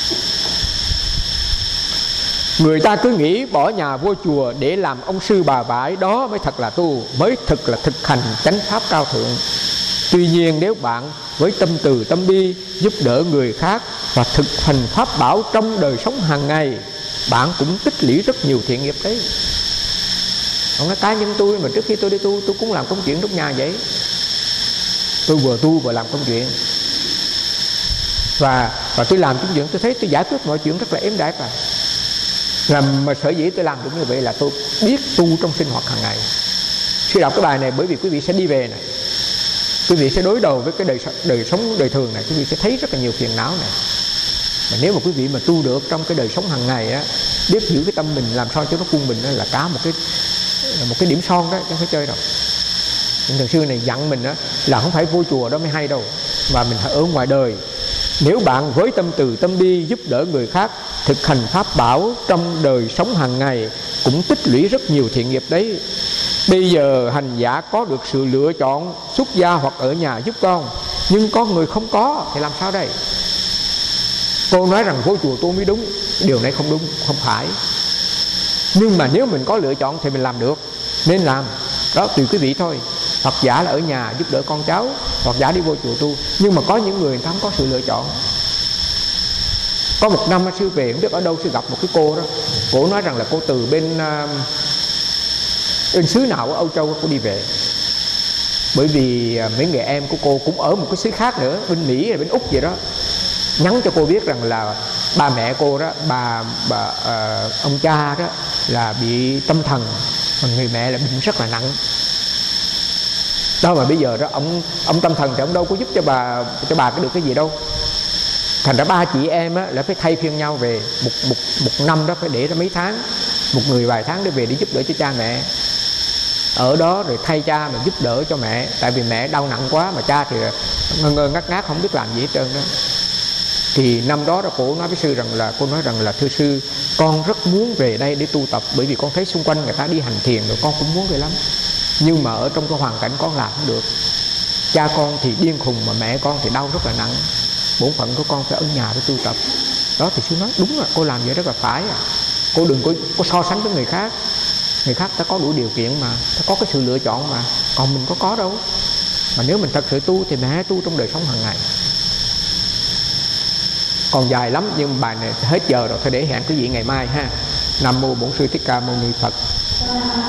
Người ta cứ nghĩ bỏ nhà vô chùa để làm ông sư bà bãi, đó mới thật là tu, mới thực là thực hành chánh pháp cao thượng. Tuy nhiên nếu bạn với tâm từ tâm bi giúp đỡ người khác và thực hành pháp bảo trong đời sống hàng ngày, bạn cũng tích lũy rất nhiều thiện nghiệp đấy. Ông nói cá nhân tôi mà trước khi tôi đi tu, tôi cũng làm công chuyện trong nhà vậy. Tôi vừa tu vừa làm công chuyện. Và, và tôi làm công chuyện, tôi thấy tôi giải quyết mọi chuyện rất là êm đẹp à. Làm mà sở dĩ tôi làm được như vậy là tôi biết tu trong sinh hoạt hàng ngày. Khi đọc cái bài này bởi vì quý vị sẽ đi về này, quý vị sẽ đối đầu với cái đời, đời sống đời thường này, quý vị sẽ thấy rất là nhiều phiền não này. Mà nếu mà quý vị mà tu được trong cái đời sống hàng ngày á, biết giữ cái tâm mình làm sao cho nó quân bình, đó là cả một cái một cái điểm son đó, chứ không phải chơi đâu. Thiền sư này dặn mình á là không phải vô chùa đó mới hay đâu, mà mình ở ngoài đời. Nếu bạn với tâm từ tâm bi giúp đỡ người khác, thực hành pháp bảo trong đời sống hàng ngày, cũng tích lũy rất nhiều thiện nghiệp đấy. Bây giờ hành giả có được sự lựa chọn xuất gia hoặc ở nhà giúp con, nhưng có người không có thì làm sao đây? Cô nói rằng vô chùa tu mới đúng, điều này không đúng, không phải. Nhưng mà nếu mình có lựa chọn thì mình làm được, nên làm. Đó tùy quý vị thôi. Hoặc giả là ở nhà giúp đỡ con cháu, hoặc giả đi vô chùa tu. Nhưng mà có những người người ta không có sự lựa chọn. Có một năm sư về không biết ở đâu, sư gặp một cái cô đó. Cô nói rằng là cô từ bên uh, bên xứ nào ở Âu Châu cô đi về. Bởi vì uh, mấy người em của cô cũng ở một cái xứ khác nữa, bên Mỹ hay bên Úc vậy đó, nhắn cho cô biết rằng là ba mẹ cô đó, bà, bà uh, ông cha đó là bị tâm thần, còn người mẹ là bệnh rất là nặng. Đó mà bây giờ đó ông ông tâm thần thì ông đâu có giúp cho bà cho bà có được cái gì đâu. Thành ra ba chị em á là phải thay phiên nhau về, một một một năm đó phải để ra mấy tháng, một người vài tháng để về để giúp đỡ cho cha mẹ. Ở đó rồi thay cha mà giúp đỡ cho mẹ, tại vì mẹ đau nặng quá mà cha thì ngơ ngơ ngác ngác không biết làm gì hết trơn đó. Thì năm đó, đó cô nói với sư rằng là cô nói rằng là thưa sư, con rất muốn về đây để tu tập, bởi vì con thấy xung quanh người ta đi hành thiền rồi con cũng muốn về lắm, nhưng mà ở trong cái hoàn cảnh con làm không được. Cha con thì điên khùng mà mẹ con thì đau rất là nặng. Bổn phận của con phải ở nhà để tu tập. Đó thì sư nói đúng là cô làm vậy rất là phải à. Cô đừng có, có so sánh với người khác. Người khác ta có đủ điều kiện mà, ta có cái sự lựa chọn mà, còn mình có có đâu. Mà nếu mình thật sự tu thì mẹ tu trong đời sống hàng ngày. Còn dài lắm nhưng bài này hết giờ rồi, thôi để hẹn quý vị ngày mai ha. Nam mô Bổn Sư Thích Ca Mâu Ni Phật.